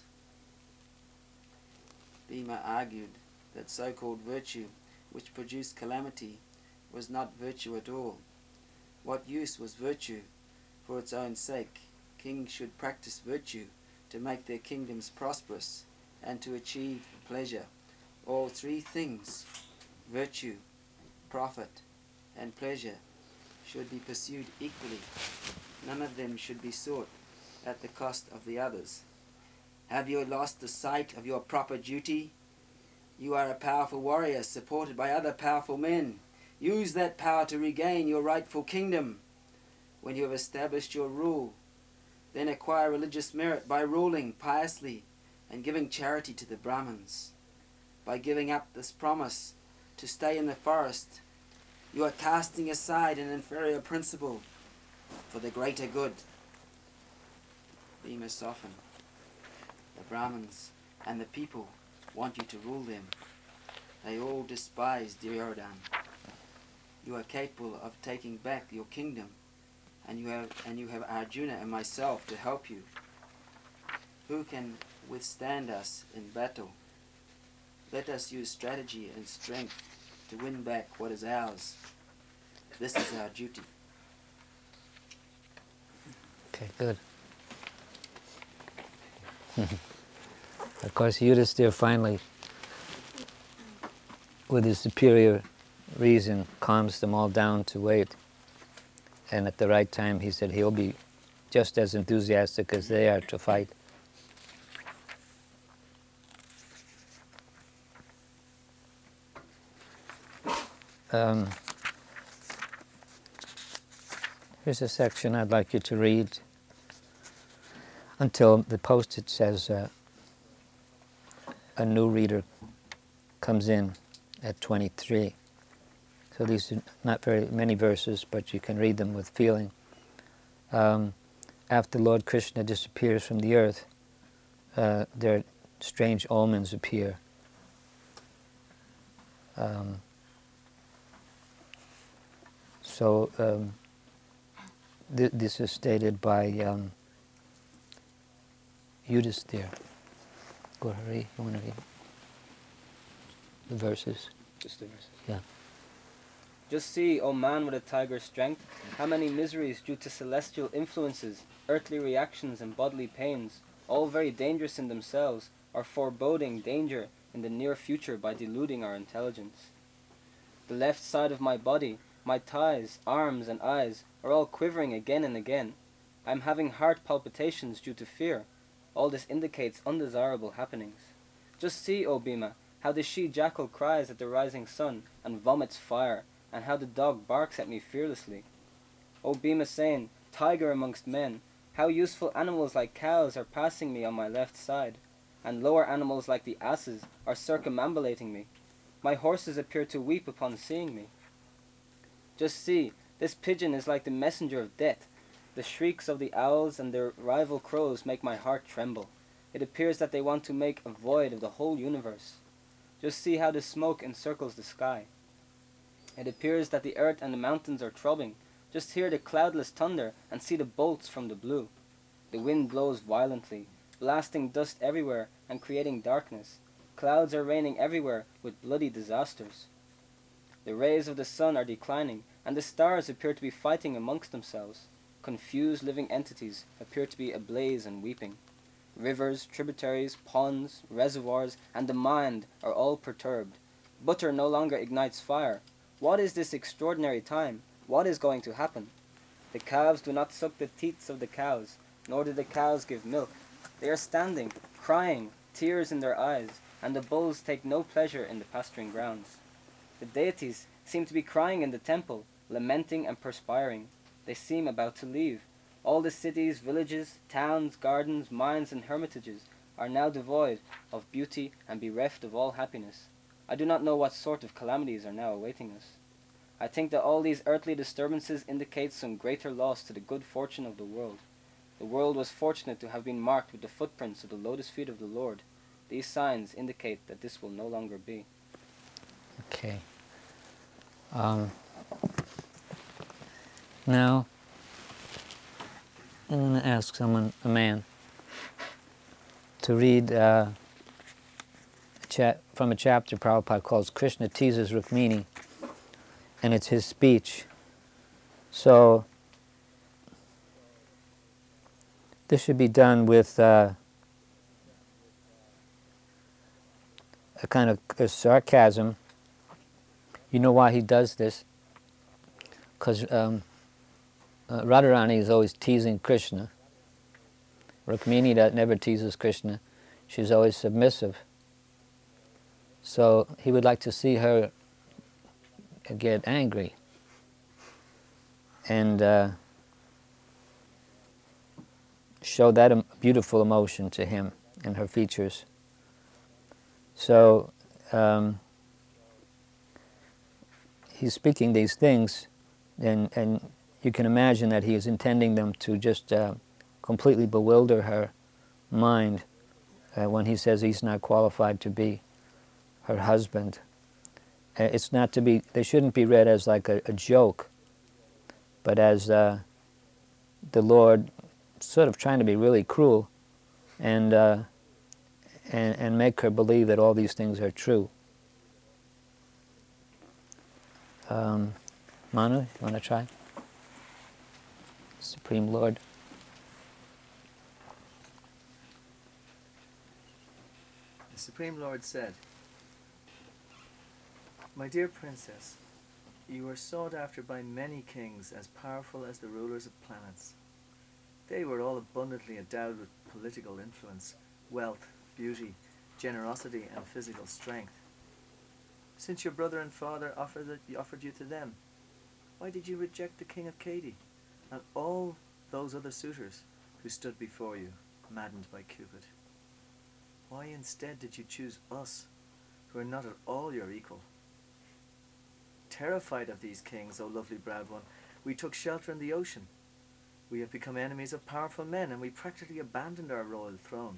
Bhima argued that so-called virtue, which produced calamity, was not virtue at all. What use was virtue for its own sake? Kings should practice virtue to make their kingdoms prosperous and to achieve pleasure. All three things, virtue, profit, and pleasure, should be pursued equally. None of them should be sought at the cost of the others. Have you lost the sight of your proper duty? You are a powerful warrior supported by other powerful men. Use that power to regain your rightful kingdom. When you have established your rule, then acquire religious merit by ruling piously and giving charity to the Brahmins. By giving up this promise to stay in the forest, you are casting aside an inferior principle for the greater good. Bhima softened. The Brahmins and the people want you to rule them. They all despise Duryodhana. You are capable of taking back your kingdom, and you have and you have Arjuna and myself to help you. Who can withstand us in battle? Let us use strategy and strength to win back what is ours. This is our duty. Okay, good. Of course, Yudhisthira finally, with his superior reason, calms them all down to wait. And at the right time, he said he'll be just as enthusiastic as they are to fight. Um, here's a section I'd like you to read until the post-it says uh, a new reader comes in at twenty-three. So these are not very many verses, but you can read them with feeling. Um, after Lord Krishna disappears from the earth, uh, there strange omens appear. Um, so um, th- this is stated by um, Yudhisthira. Gauri, you want to read the verses? Just the verses. Yeah. Just see, O man with a tiger's strength, how many miseries due to celestial influences, earthly reactions and bodily pains, all very dangerous in themselves, are foreboding danger in the near future by deluding our intelligence. The left side of my body, my thighs, arms and eyes are all quivering again and again. I am having heart palpitations due to fear. All this indicates undesirable happenings. Just see, O Bhima, how the she-jackal cries at the rising sun and vomits fire, and how the dog barks at me fearlessly. O Bhimasena, tiger amongst men, how useful animals like cows are passing me on my left side, and lower animals like the asses are circumambulating me. My horses appear to weep upon seeing me. Just see, this pigeon is like the messenger of death. The shrieks of the owls and their rival crows make my heart tremble. It appears that they want to make a void of the whole universe. Just see how the smoke encircles the sky. It appears that the earth and the mountains are throbbing. Just hear the cloudless thunder and see the bolts from the blue. The wind blows violently, blasting dust everywhere and creating darkness. Clouds are raining everywhere with bloody disasters. The rays of the sun are declining, and the stars appear to be fighting amongst themselves. Confused living entities appear to be ablaze and weeping. Rivers, tributaries, ponds, reservoirs, and the mind are all perturbed. Butter no longer ignites fire. What is this extraordinary time? What is going to happen? The calves do not suck the teats of the cows, nor do the cows give milk. They are standing, crying, tears in their eyes, and the bulls take no pleasure in the pasturing grounds. The deities seem to be crying in the temple, lamenting and perspiring. They seem about to leave. All the cities, villages, towns, gardens, mines, and hermitages are now devoid of beauty and bereft of all happiness. I do not know what sort of calamities are now awaiting us. I think that all these earthly disturbances indicate some greater loss to the good fortune of the world. The world was fortunate to have been marked with the footprints of the lotus feet of the Lord. These signs indicate that this will no longer be. Okay. Um, now, I'm going to ask someone, a man, to read uh, a cha- from a chapter Prabhupada calls Krishna Teases Rukmini, and it's his speech. So, this should be done with uh, a kind of a sarcasm. You know why he does this? Because um, uh, Radharani is always teasing Krishna. Rukmini that never teases Krishna. She's always submissive. So he would like to see her get angry. And uh, show that em- beautiful emotion to him in her features. So um, he's speaking these things, and, and you can imagine that he is intending them to just uh, completely bewilder her mind uh, when he says he's not qualified to be her husband. Uh, it's not to be, they shouldn't be read as like a, a joke, but as uh, the Lord sort of trying to be really cruel and, uh, and, and make her believe that all these things are true. Um, Manu, you want to try? Supreme Lord. The Supreme Lord said, "My dear princess, you are sought after by many kings as powerful as the rulers of planets. They were all abundantly endowed with political influence, wealth, beauty, generosity, and physical strength. Since your brother and father offered, it, offered you to them, why did you reject the king of Kadi and all those other suitors who stood before you, maddened by Cupid? Why instead did you choose us, who are not at all your equal? Terrified of these kings, O lovely browed one, we took shelter in the ocean. We have become enemies of powerful men, and we practically abandoned our royal throne.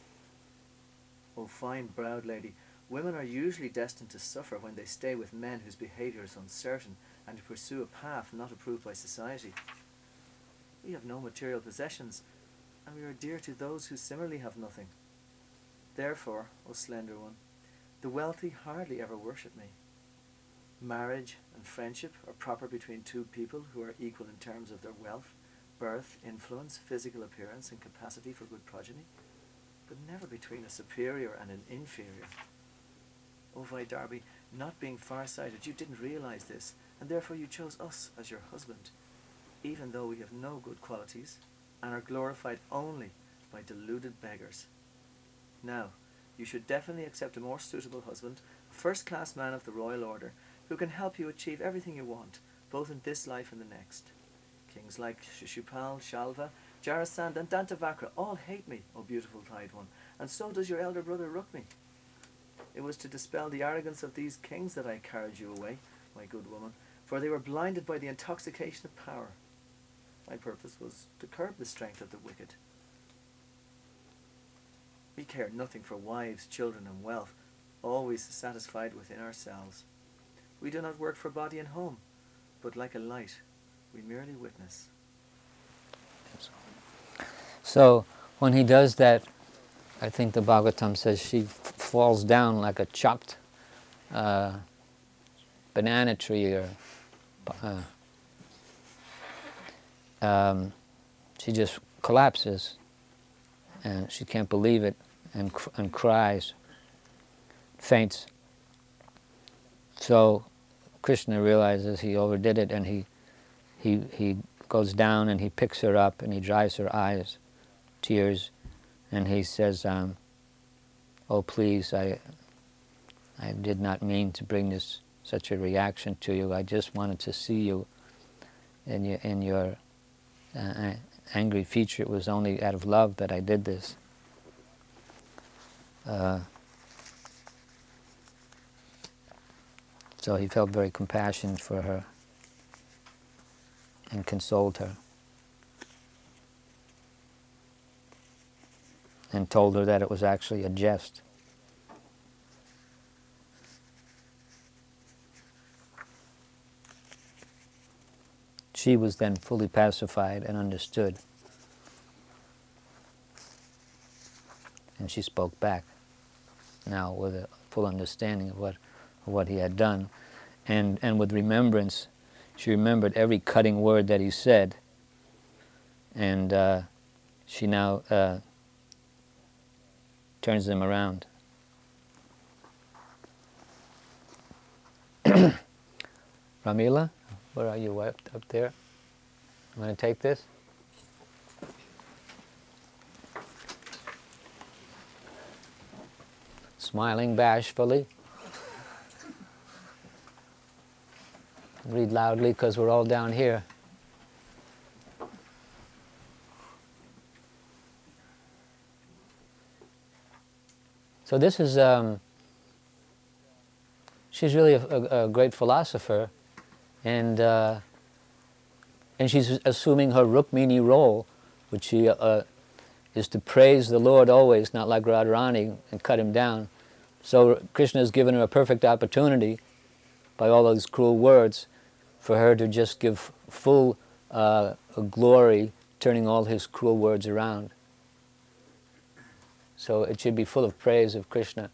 O fine browed lady, women are usually destined to suffer when they stay with men whose behaviour is uncertain and who pursue a path not approved by society. We have no material possessions, and we are dear to those who similarly have nothing. Therefore, O slender one, the wealthy hardly ever worship me. Marriage and friendship are proper between two people who are equal in terms of their wealth, birth, influence, physical appearance, and capacity for good progeny, but never between a superior and an inferior. O Vaidarbi, not being far-sighted, you didn't realize this, and therefore you chose us as your husband, even though we have no good qualities and are glorified only by deluded beggars. Now, you should definitely accept a more suitable husband, a first-class man of the royal order, who can help you achieve everything you want, both in this life and the next. Kings like Shishupal, Shalva, Jarasandha, and Dantavakra all hate me, O beautiful Tide One, and so does your elder brother Rukmi. It was to dispel the arrogance of these kings that I carried you away, my good woman, for they were blinded by the intoxication of power. My purpose was to curb the strength of the wicked. We care nothing for wives, children, and wealth, always satisfied within ourselves. We do not work for body and home, but like a light, we merely witness." So when he does that, I think the Bhagavatam says she f- falls down like a chopped uh, banana tree, or uh, um, she just collapses, and she can't believe it, and cr- and cries, faints. So Krishna realizes he overdid it, and he he he goes down and he picks her up and he dries her eyes, tears, and he says, um, "Oh, please, I I did not mean to bring this such a reaction to you. I just wanted to see you in your in your uh, angry feature. It was only out of love that I did this." Uh, so he felt very compassionate for her and consoled her. and told her that it was actually a jest. She was then fully pacified and understood. And she spoke back, now with a full understanding of what, of what he had done. And, and with remembrance, she remembered every cutting word that he said. And uh, she now uh, turns them around. Ramila, where are you, up, up there? I'm going to take this. Smiling bashfully. Read loudly because we're all down here. So this is, um, she's really a, a, a great philosopher, and uh, and she's assuming her Rukmini role, which she uh, is to praise the Lord always, not like Radharani and cut him down. So Krishna has given her a perfect opportunity by all those cruel words for her to just give full uh, glory, turning all his cruel words around. So it should be full of praise of Krishna.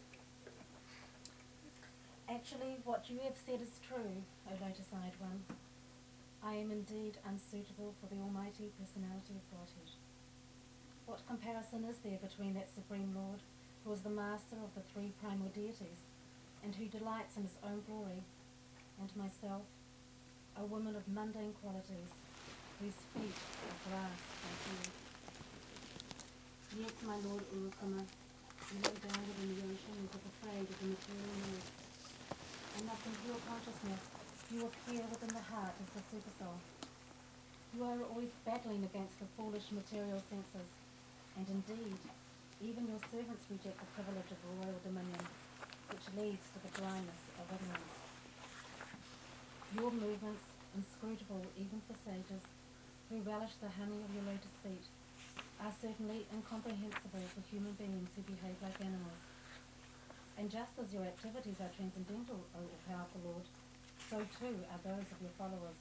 Actually, what you have said is true, O Lotus-eyed one. I am indeed unsuitable for the Almighty Personality of Godhead. What comparison is there between that Supreme Lord, who is the master of the three primal deities, and who delights in his own glory, and myself, a woman of mundane qualities, whose feet are grass and field? Yes, my Lord Urukama, you lay down within the ocean as if afraid of the material earth. And thus in pure consciousness, you appear within the heart as the Supersoul. You are always battling against the foolish material senses, and indeed, even your servants reject the privilege of royal dominion, which leads to the blindness of ignorance. Your movements, inscrutable even for sages, who relish the honey of your lotus feet, are certainly incomprehensible for human beings who behave like animals. And just as your activities are transcendental, O all-powerful Lord, so too are those of your followers.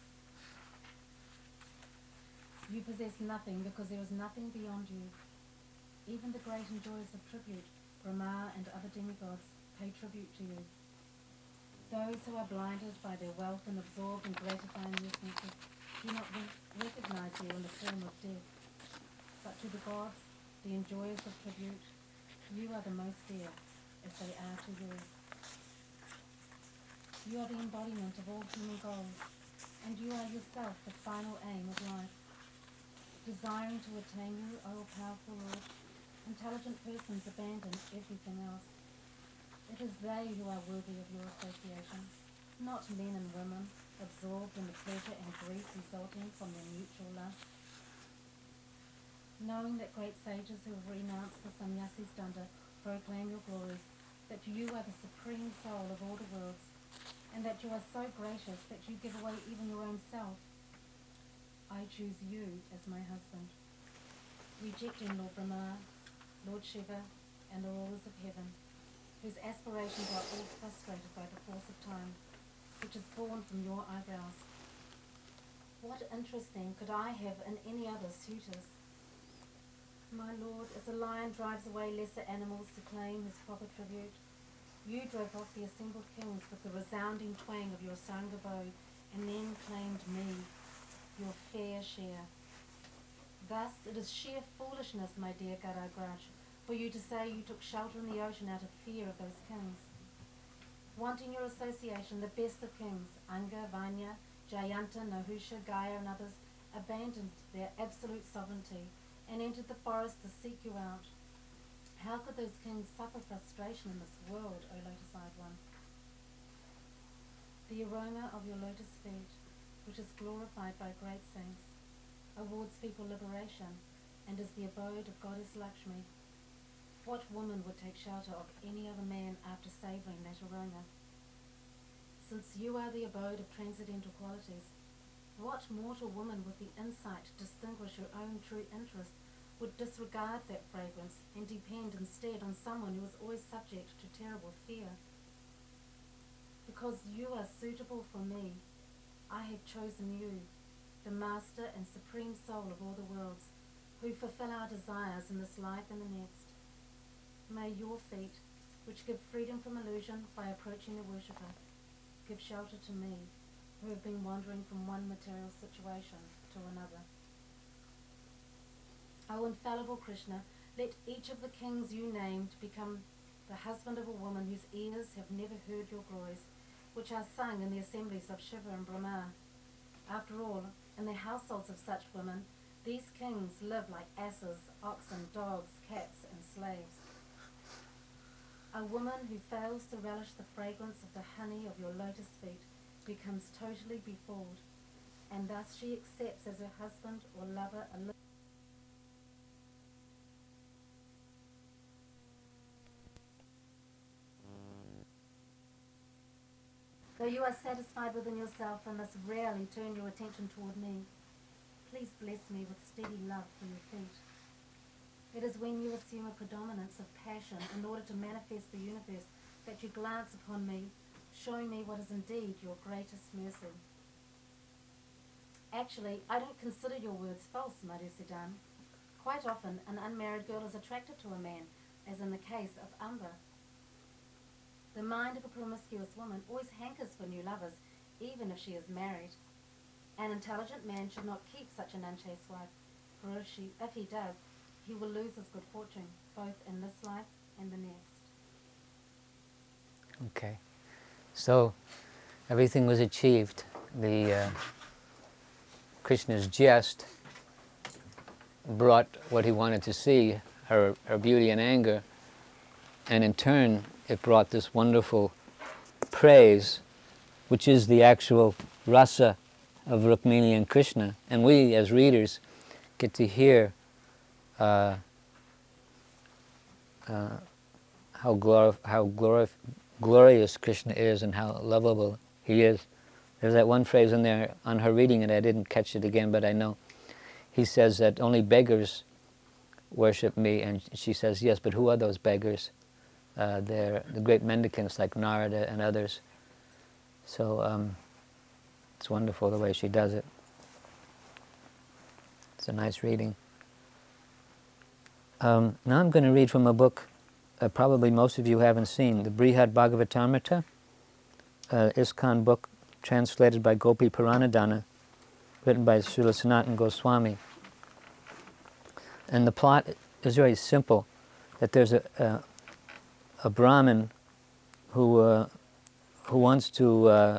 You possess nothing because there is nothing beyond you. Even the great enjoyers of tribute, Brahma and other demigods, pay tribute to you. Those who are blinded by their wealth and absorbed in gratifying their senses do not re- recognize you in the form of death. But to the gods, the enjoyers of tribute, you are the most dear, as they are to you. You are the embodiment of all human goals, and you are yourself the final aim of life. Desiring to attain you, O powerful Lord, intelligent persons abandon everything else. It is they who are worthy of your association, not men and women, absorbed in the pleasure and grief resulting from their mutual lust. Knowing that great sages who have renounced the sannyasi's danda proclaim your glories, that you are the supreme soul of all the worlds, and that you are so gracious that you give away even your own self, I choose you as my husband, rejecting Lord Brahma, Lord Shiva, and the rulers of heaven, whose aspirations are all frustrated by the force of time, which is born from your eyebrows. What interest then could I have in any other suitors? My lord, as a lion drives away lesser animals to claim his proper tribute, you drove off the assembled kings with the resounding twang of your sangha bow, and then claimed me, your fair share. Thus it is sheer foolishness, my dear Garagraj, for you to say you took shelter in the ocean out of fear of those kings. Wanting your association, the best of kings, Anga, Vanya, Jayanta, Nahusha, Gaia, and others, abandoned their absolute sovereignty and entered the forest to seek you out. How could those kings suffer frustration in this world, O lotus-eyed one? The aroma of your lotus feet, which is glorified by great saints, awards people liberation and is the abode of Goddess Lakshmi. What woman would take shelter of any other man after savouring that aroma? Since you are the abode of transcendental qualities, what mortal woman with the insight to distinguish her own true interest would disregard that fragrance and depend instead on someone who is always subject to terrible fear. Because you are suitable for me, I have chosen you, the master and supreme soul of all the worlds, who fulfill our desires in this life and the next. May your feet, which give freedom from illusion by approaching the worshipper, give shelter to me, who have been wandering from one material situation to another. O infallible Krishna, let each of the kings you named become the husband of a woman whose ears have never heard your glories, which are sung in the assemblies of Shiva and Brahma. After all, in the households of such women, these kings live like asses, oxen, dogs, cats, and slaves. A woman who fails to relish the fragrance of the honey of your lotus feet becomes totally befooled, and thus she accepts as her husband or lover a li- Though you are satisfied within yourself and thus rarely turn your attention toward me, please bless me with steady love for your feet. It is when you assume a predominance of passion in order to manifest the universe that you glance upon me, showing me what is indeed your greatest mercy. Actually, I don't consider your words false, Madhusudan. Quite often, an unmarried girl is attracted to a man, as in the case of Amba. The mind of a promiscuous woman always hankers for new lovers, even if she is married. An intelligent man should not keep such an unchaste wife, for if, she, if he does, he will lose his good fortune, both in this life and the next. Okay. So, everything was achieved. The uh, Krishna's jest brought what he wanted to see, her, her beauty and anger, and in turn it brought this wonderful praise, which is the actual rasa of Rukmini and Krishna. And we, as readers, get to hear uh, uh, how, glor- how glor- glorious Krishna is and how lovable he is. There's that one phrase in there, on her reading it, I didn't catch it again, but I know. He says that only beggars worship me, and she says, yes, but who are those beggars? Uh, they're the great mendicants like Narada and others. So um, it's wonderful the way she does it. It's a nice reading. Um, now I'm going to read from a book uh, probably most of you haven't seen, the Brihad Bhagavatamrita, uh, ISKCON book translated by Gopi Puranadana, written by Srila Sanatana Goswami. And the plot is very simple, that there's a, a, a Brahmin who, uh, who wants to uh,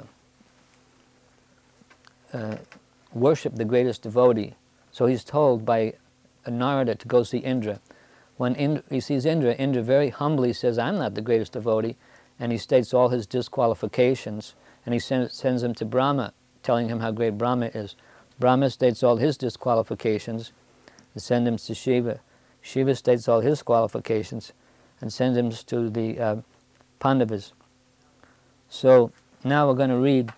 uh, worship the greatest devotee. So he's told by Narada to go see Indra. When Indra, he sees Indra, Indra very humbly says, I'm not the greatest devotee, and he states all his disqualifications, and he sends, sends him to Brahma, telling him how great Brahma is. Brahma states all his disqualifications and sends him to Shiva. Shiva states all his qualifications and sends him to the uh, Pandavas. So now we're going to read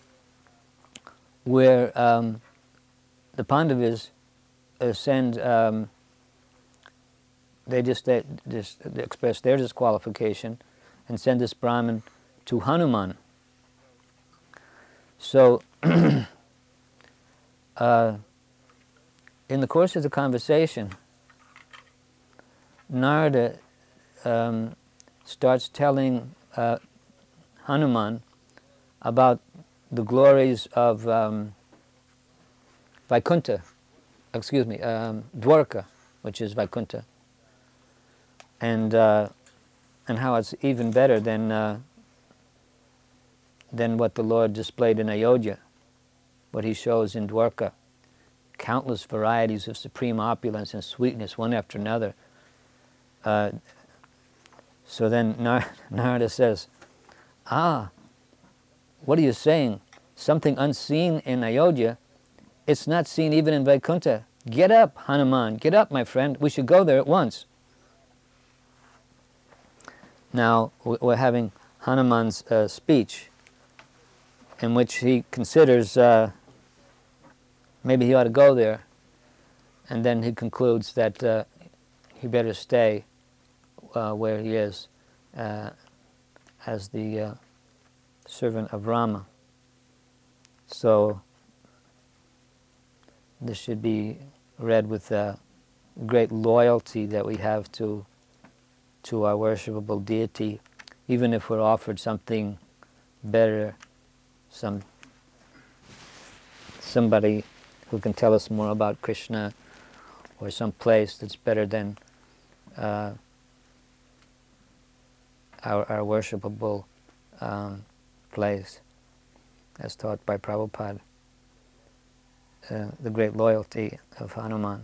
where um, the Pandavas uh, send, um, they just, they just express their disqualification and send this Brahmin to Hanuman. So, uh, in the course of the conversation, Narada um, starts telling uh, Hanuman about the glories of um, Vaikuntha, excuse me, um, Dwarka, which is Vaikuntha, and uh, and how it's even better than uh, than what the Lord displayed in Ayodhya, what he shows in Dwarka. Countless varieties of supreme opulence and sweetness, one after another. Uh, so then Nar- Narada says, ah, what are you saying? Something unseen in Ayodhya, it's not seen even in Vaikuntha. Get up, Hanuman, get up, my friend, we should go there at once. Now, we're having Hanuman's uh, speech, in which he considers uh, maybe he ought to go there. and then he concludes that uh, he better stay uh, where he is uh, as the uh, servant of Rama. So this should be read with uh, great loyalty that we have to to our worshipable deity, even if we're offered something better, some somebody who can tell us more about Krishna, or some place that's better than uh, our, our worshipable um, place, as taught by Prabhupada. Uh, the great loyalty of Hanuman.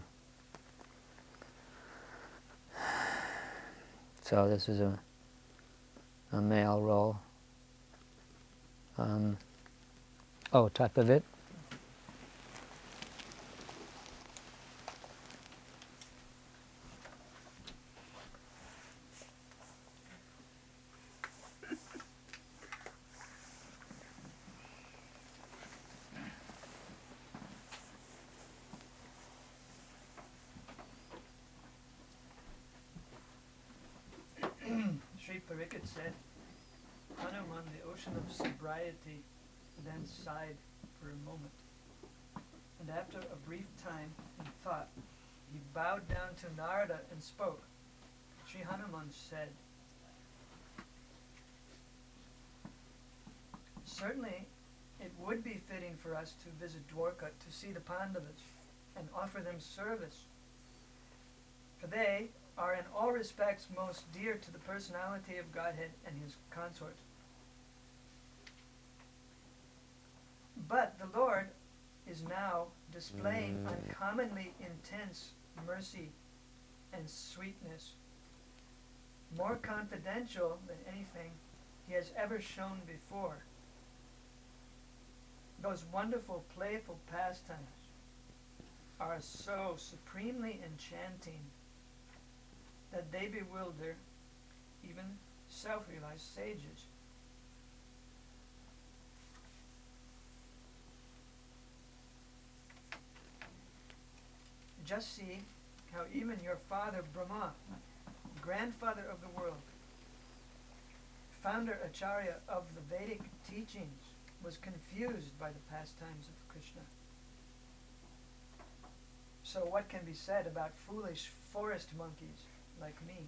So this is a, a male role. Um, oh, type of it. Sri Pariksit said, Hanuman, the ocean of sobriety, then sighed for a moment. And after a brief time in thought, he bowed down to Narada and spoke. Sri Hanuman said, certainly it would be fitting for us to visit Dwarka to see the Pandavas and offer them service, for they are in all respects most dear to the personality of Godhead and his consort. But the Lord is now displaying uncommonly intense mercy and sweetness, more confidential than anything he has ever shown before. Those wonderful, playful pastimes are so supremely enchanting that they bewilder even self-realized sages. Just see how even your father Brahma, grandfather of the world, founder Acharya of the Vedic teachings, was confused by the pastimes of Krishna. So what can be said about foolish forest monkeys like me?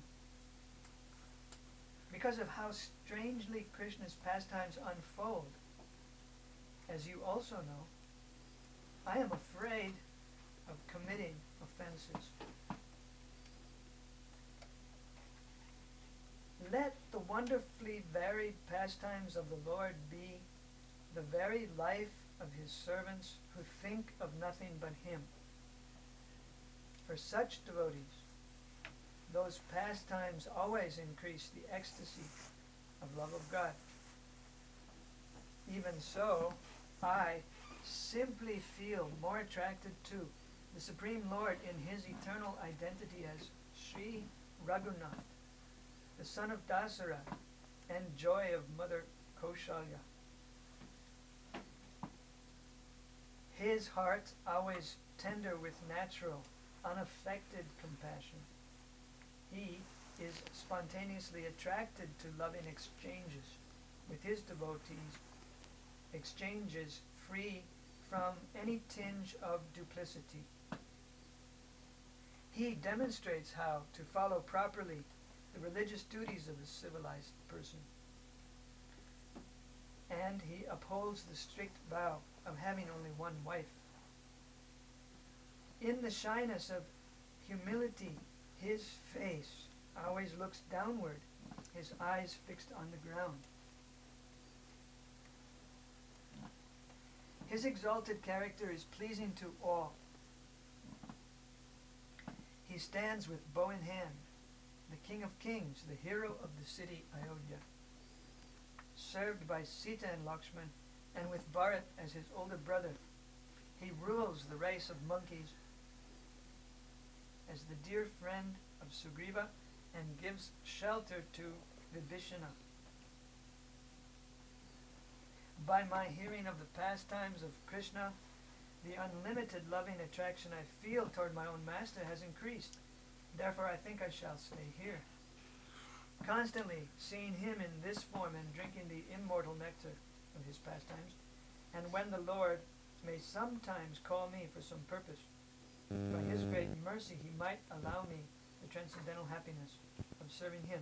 Because of how strangely Krishna's pastimes unfold, as you also know, I am afraid of committing offenses. Let the wonderfully varied pastimes of the Lord be the very life of his servants who think of nothing but him. For such devotees, those pastimes always increase the ecstasy of love of God. Even so, I simply feel more attracted to the Supreme Lord in his eternal identity as Sri Raghunath, the son of Dasara and joy of Mother Kaushalya. His heart always tender with natural, unaffected compassion. He is spontaneously attracted to loving exchanges with his devotees, exchanges free from any tinge of duplicity. He demonstrates how to follow properly the religious duties of a civilized person, and he upholds the strict vow of having only one wife. In the shyness of humility, his face always looks downward, his eyes fixed on the ground. His exalted character is pleasing to all. He stands with bow in hand, the King of Kings, the hero of the city Ayodhya, served by Sita and Lakshman, and with Bharat as his older brother. He rules the race of monkeys as the dear friend of Sugriva and gives shelter to Vibhishana. By my hearing of the pastimes of Krishna, The unlimited loving attraction I feel toward my own master has increased. Therefore I think I shall stay here. Constantly seeing him in this form and drinking the immortal nectar of his pastimes, and when the Lord may sometimes call me for some purpose, by his great mercy he might allow me the transcendental happiness of serving him,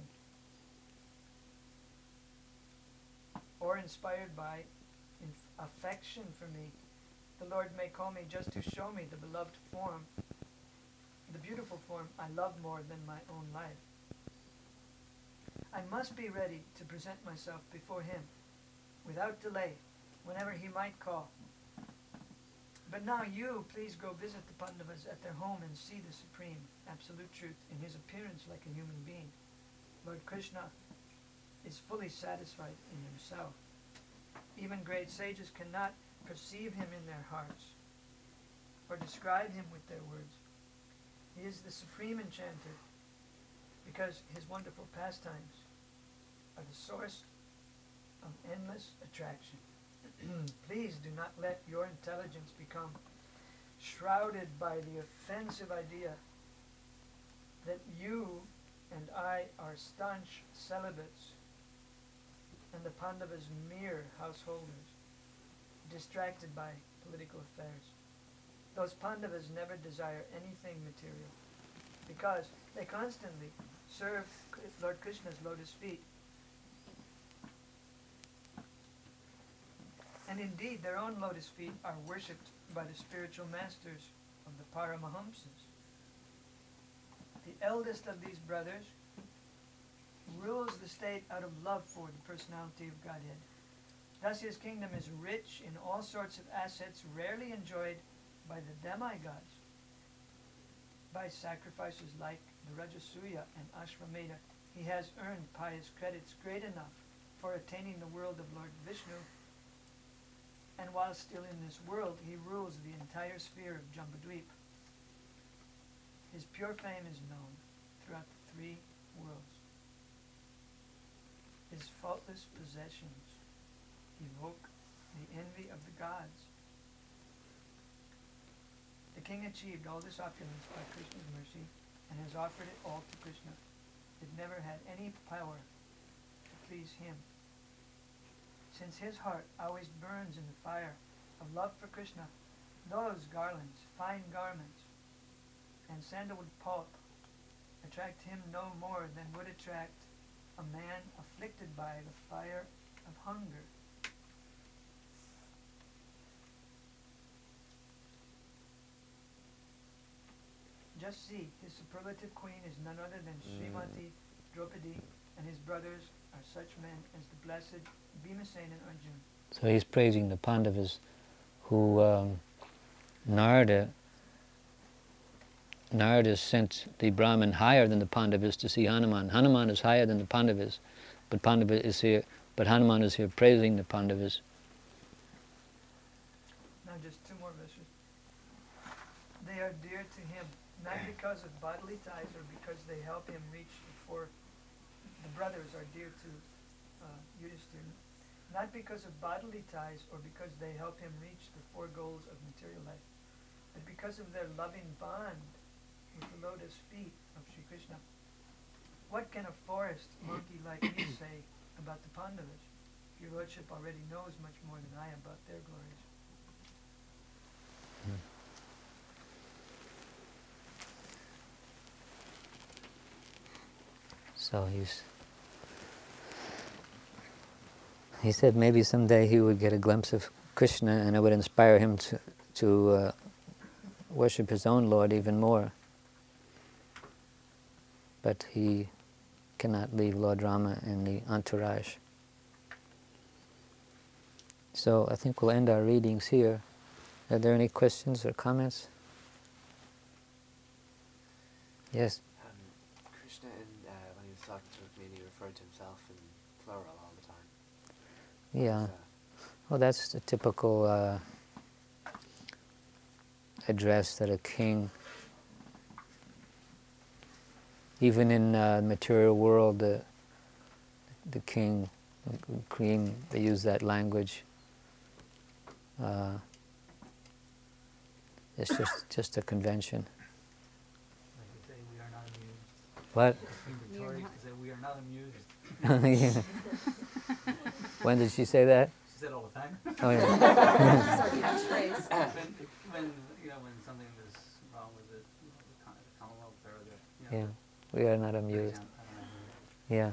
or inspired by inf- affection for me, the Lord may call me just to show me the beloved form, the beautiful form I love more than my own life. I must be ready to present myself before him without delay whenever he might call. But now you please go visit the Pandavas at their home and see the supreme absolute truth in his appearance like a human being. Lord Krishna is fully satisfied in himself. Even great sages cannot perceive him in their hearts or describe him with their words. He is the supreme enchanter because his wonderful pastimes are the source of endless attraction. Please do not let your intelligence become shrouded by the offensive idea that you and I are staunch celibates and the Pandavas mere householders, distracted by political affairs. Those Pandavas never desire anything material because they constantly serve Lord Krishna's lotus feet. And indeed, their own lotus feet are worshipped by the spiritual masters of the Paramahamsas. The eldest of these brothers rules the state out of love for the personality of Godhead. Thus his kingdom is rich in all sorts of assets rarely enjoyed by the demigods. By sacrifices like the Rajasuya and Ashvamedha, he has earned pious credits great enough for attaining the world of Lord Vishnu, and while still in this world, he rules the entire sphere of Jambudvip. His pure fame is known throughout the three worlds. His faultless possessions evoke the envy of the gods. The king achieved all this opulence by Krishna's mercy and has offered it all to Krishna. It never had any power to please him. Since his heart always burns in the fire of love for Krishna, those garlands, fine garments, and sandalwood pulp attract him no more than would attract a man afflicted by the fire of hunger. Just see, his superlative queen is none other than Srimati Draupadi, and his brothers are such men as the blessed Bhimasena and Arjuna. So he's praising the Pandavas who um, Narada, Narada sent the Brahmin higher than the Pandavas to see Hanuman. Hanuman is higher than the Pandavas, but Pandava is here, but Hanuman is here praising the Pandavas. Now just two more verses. They are dear to him, not because of bodily ties or because they help him reach the four. The brothers are dear to uh, Yudhishthira, not because of bodily ties or because they help him reach the four goals of material life, but because of their loving bond with the lotus feet of Sri Krishna. What can a forest monkey like me say about the Pandavas? Your Lordship already knows much more than I about their glories. Hmm. So he's he said maybe someday he would get a glimpse of Krishna and it would inspire him to to uh, worship his own Lord even more. But he cannot leave Lord Rama and the entourage. So I think we'll end our readings here. Are there any questions or comments? Yes? Um, Krishna, in, uh, when he was talking to Rukmini, referred to himself in plural all the time. Yeah. That? Well, that's the typical uh, address that a king, even in uh, the material world, the, the king, the queen, they use that language. Uh, It's just, just a convention. Like you say, we are not amused. What? Queen Victoria used to say, we are not amused. Yeah. When did she say that? She said all the time. Oh, yeah. That's our catchphrase. when, when, you know, when something is wrong with the, you know, the, con- the Commonwealth or the, you know, Yeah, we are not amused. Yeah.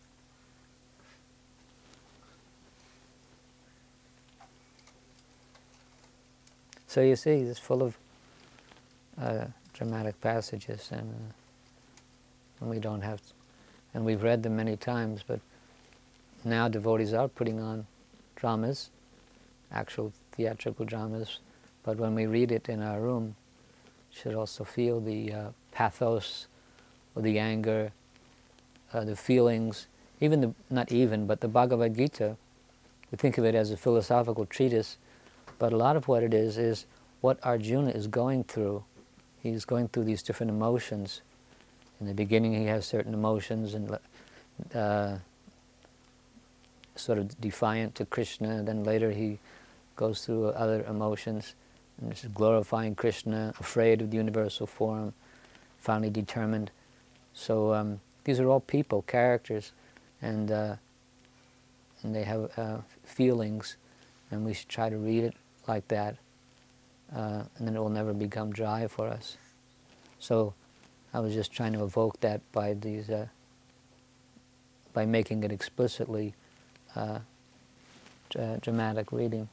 So you see, it's full of uh, dramatic passages, and, uh, and we don't have, and we've read them many times, but now devotees are putting on dramas, actual theatrical dramas, but when we read it in our room, should also feel the uh, pathos, or the anger, uh, the feelings, even the, not even, but the Bhagavad Gita, we think of it as a philosophical treatise, but a lot of what it is, is what Arjuna is going through. He's going through these different emotions. In the beginning he has certain emotions, and uh, sort of defiant to Krishna, and then later he goes through other emotions, and this is glorifying Krishna, afraid of the universal form, finally determined. So um, these are all people, characters, and uh, and they have uh, feelings, and we should try to read it like that, uh, and then it will never become dry for us. So I was just trying to evoke that by these, uh, by making it explicitly uh, dra- dramatic reading.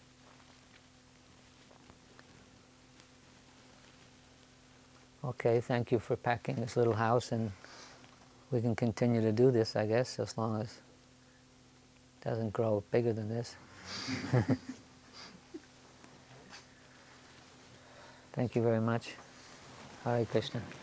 Okay, thank you for packing this little house, and we can continue to do this, I guess, as long as it doesn't grow bigger than this. Thank you very much. Hare Krishna.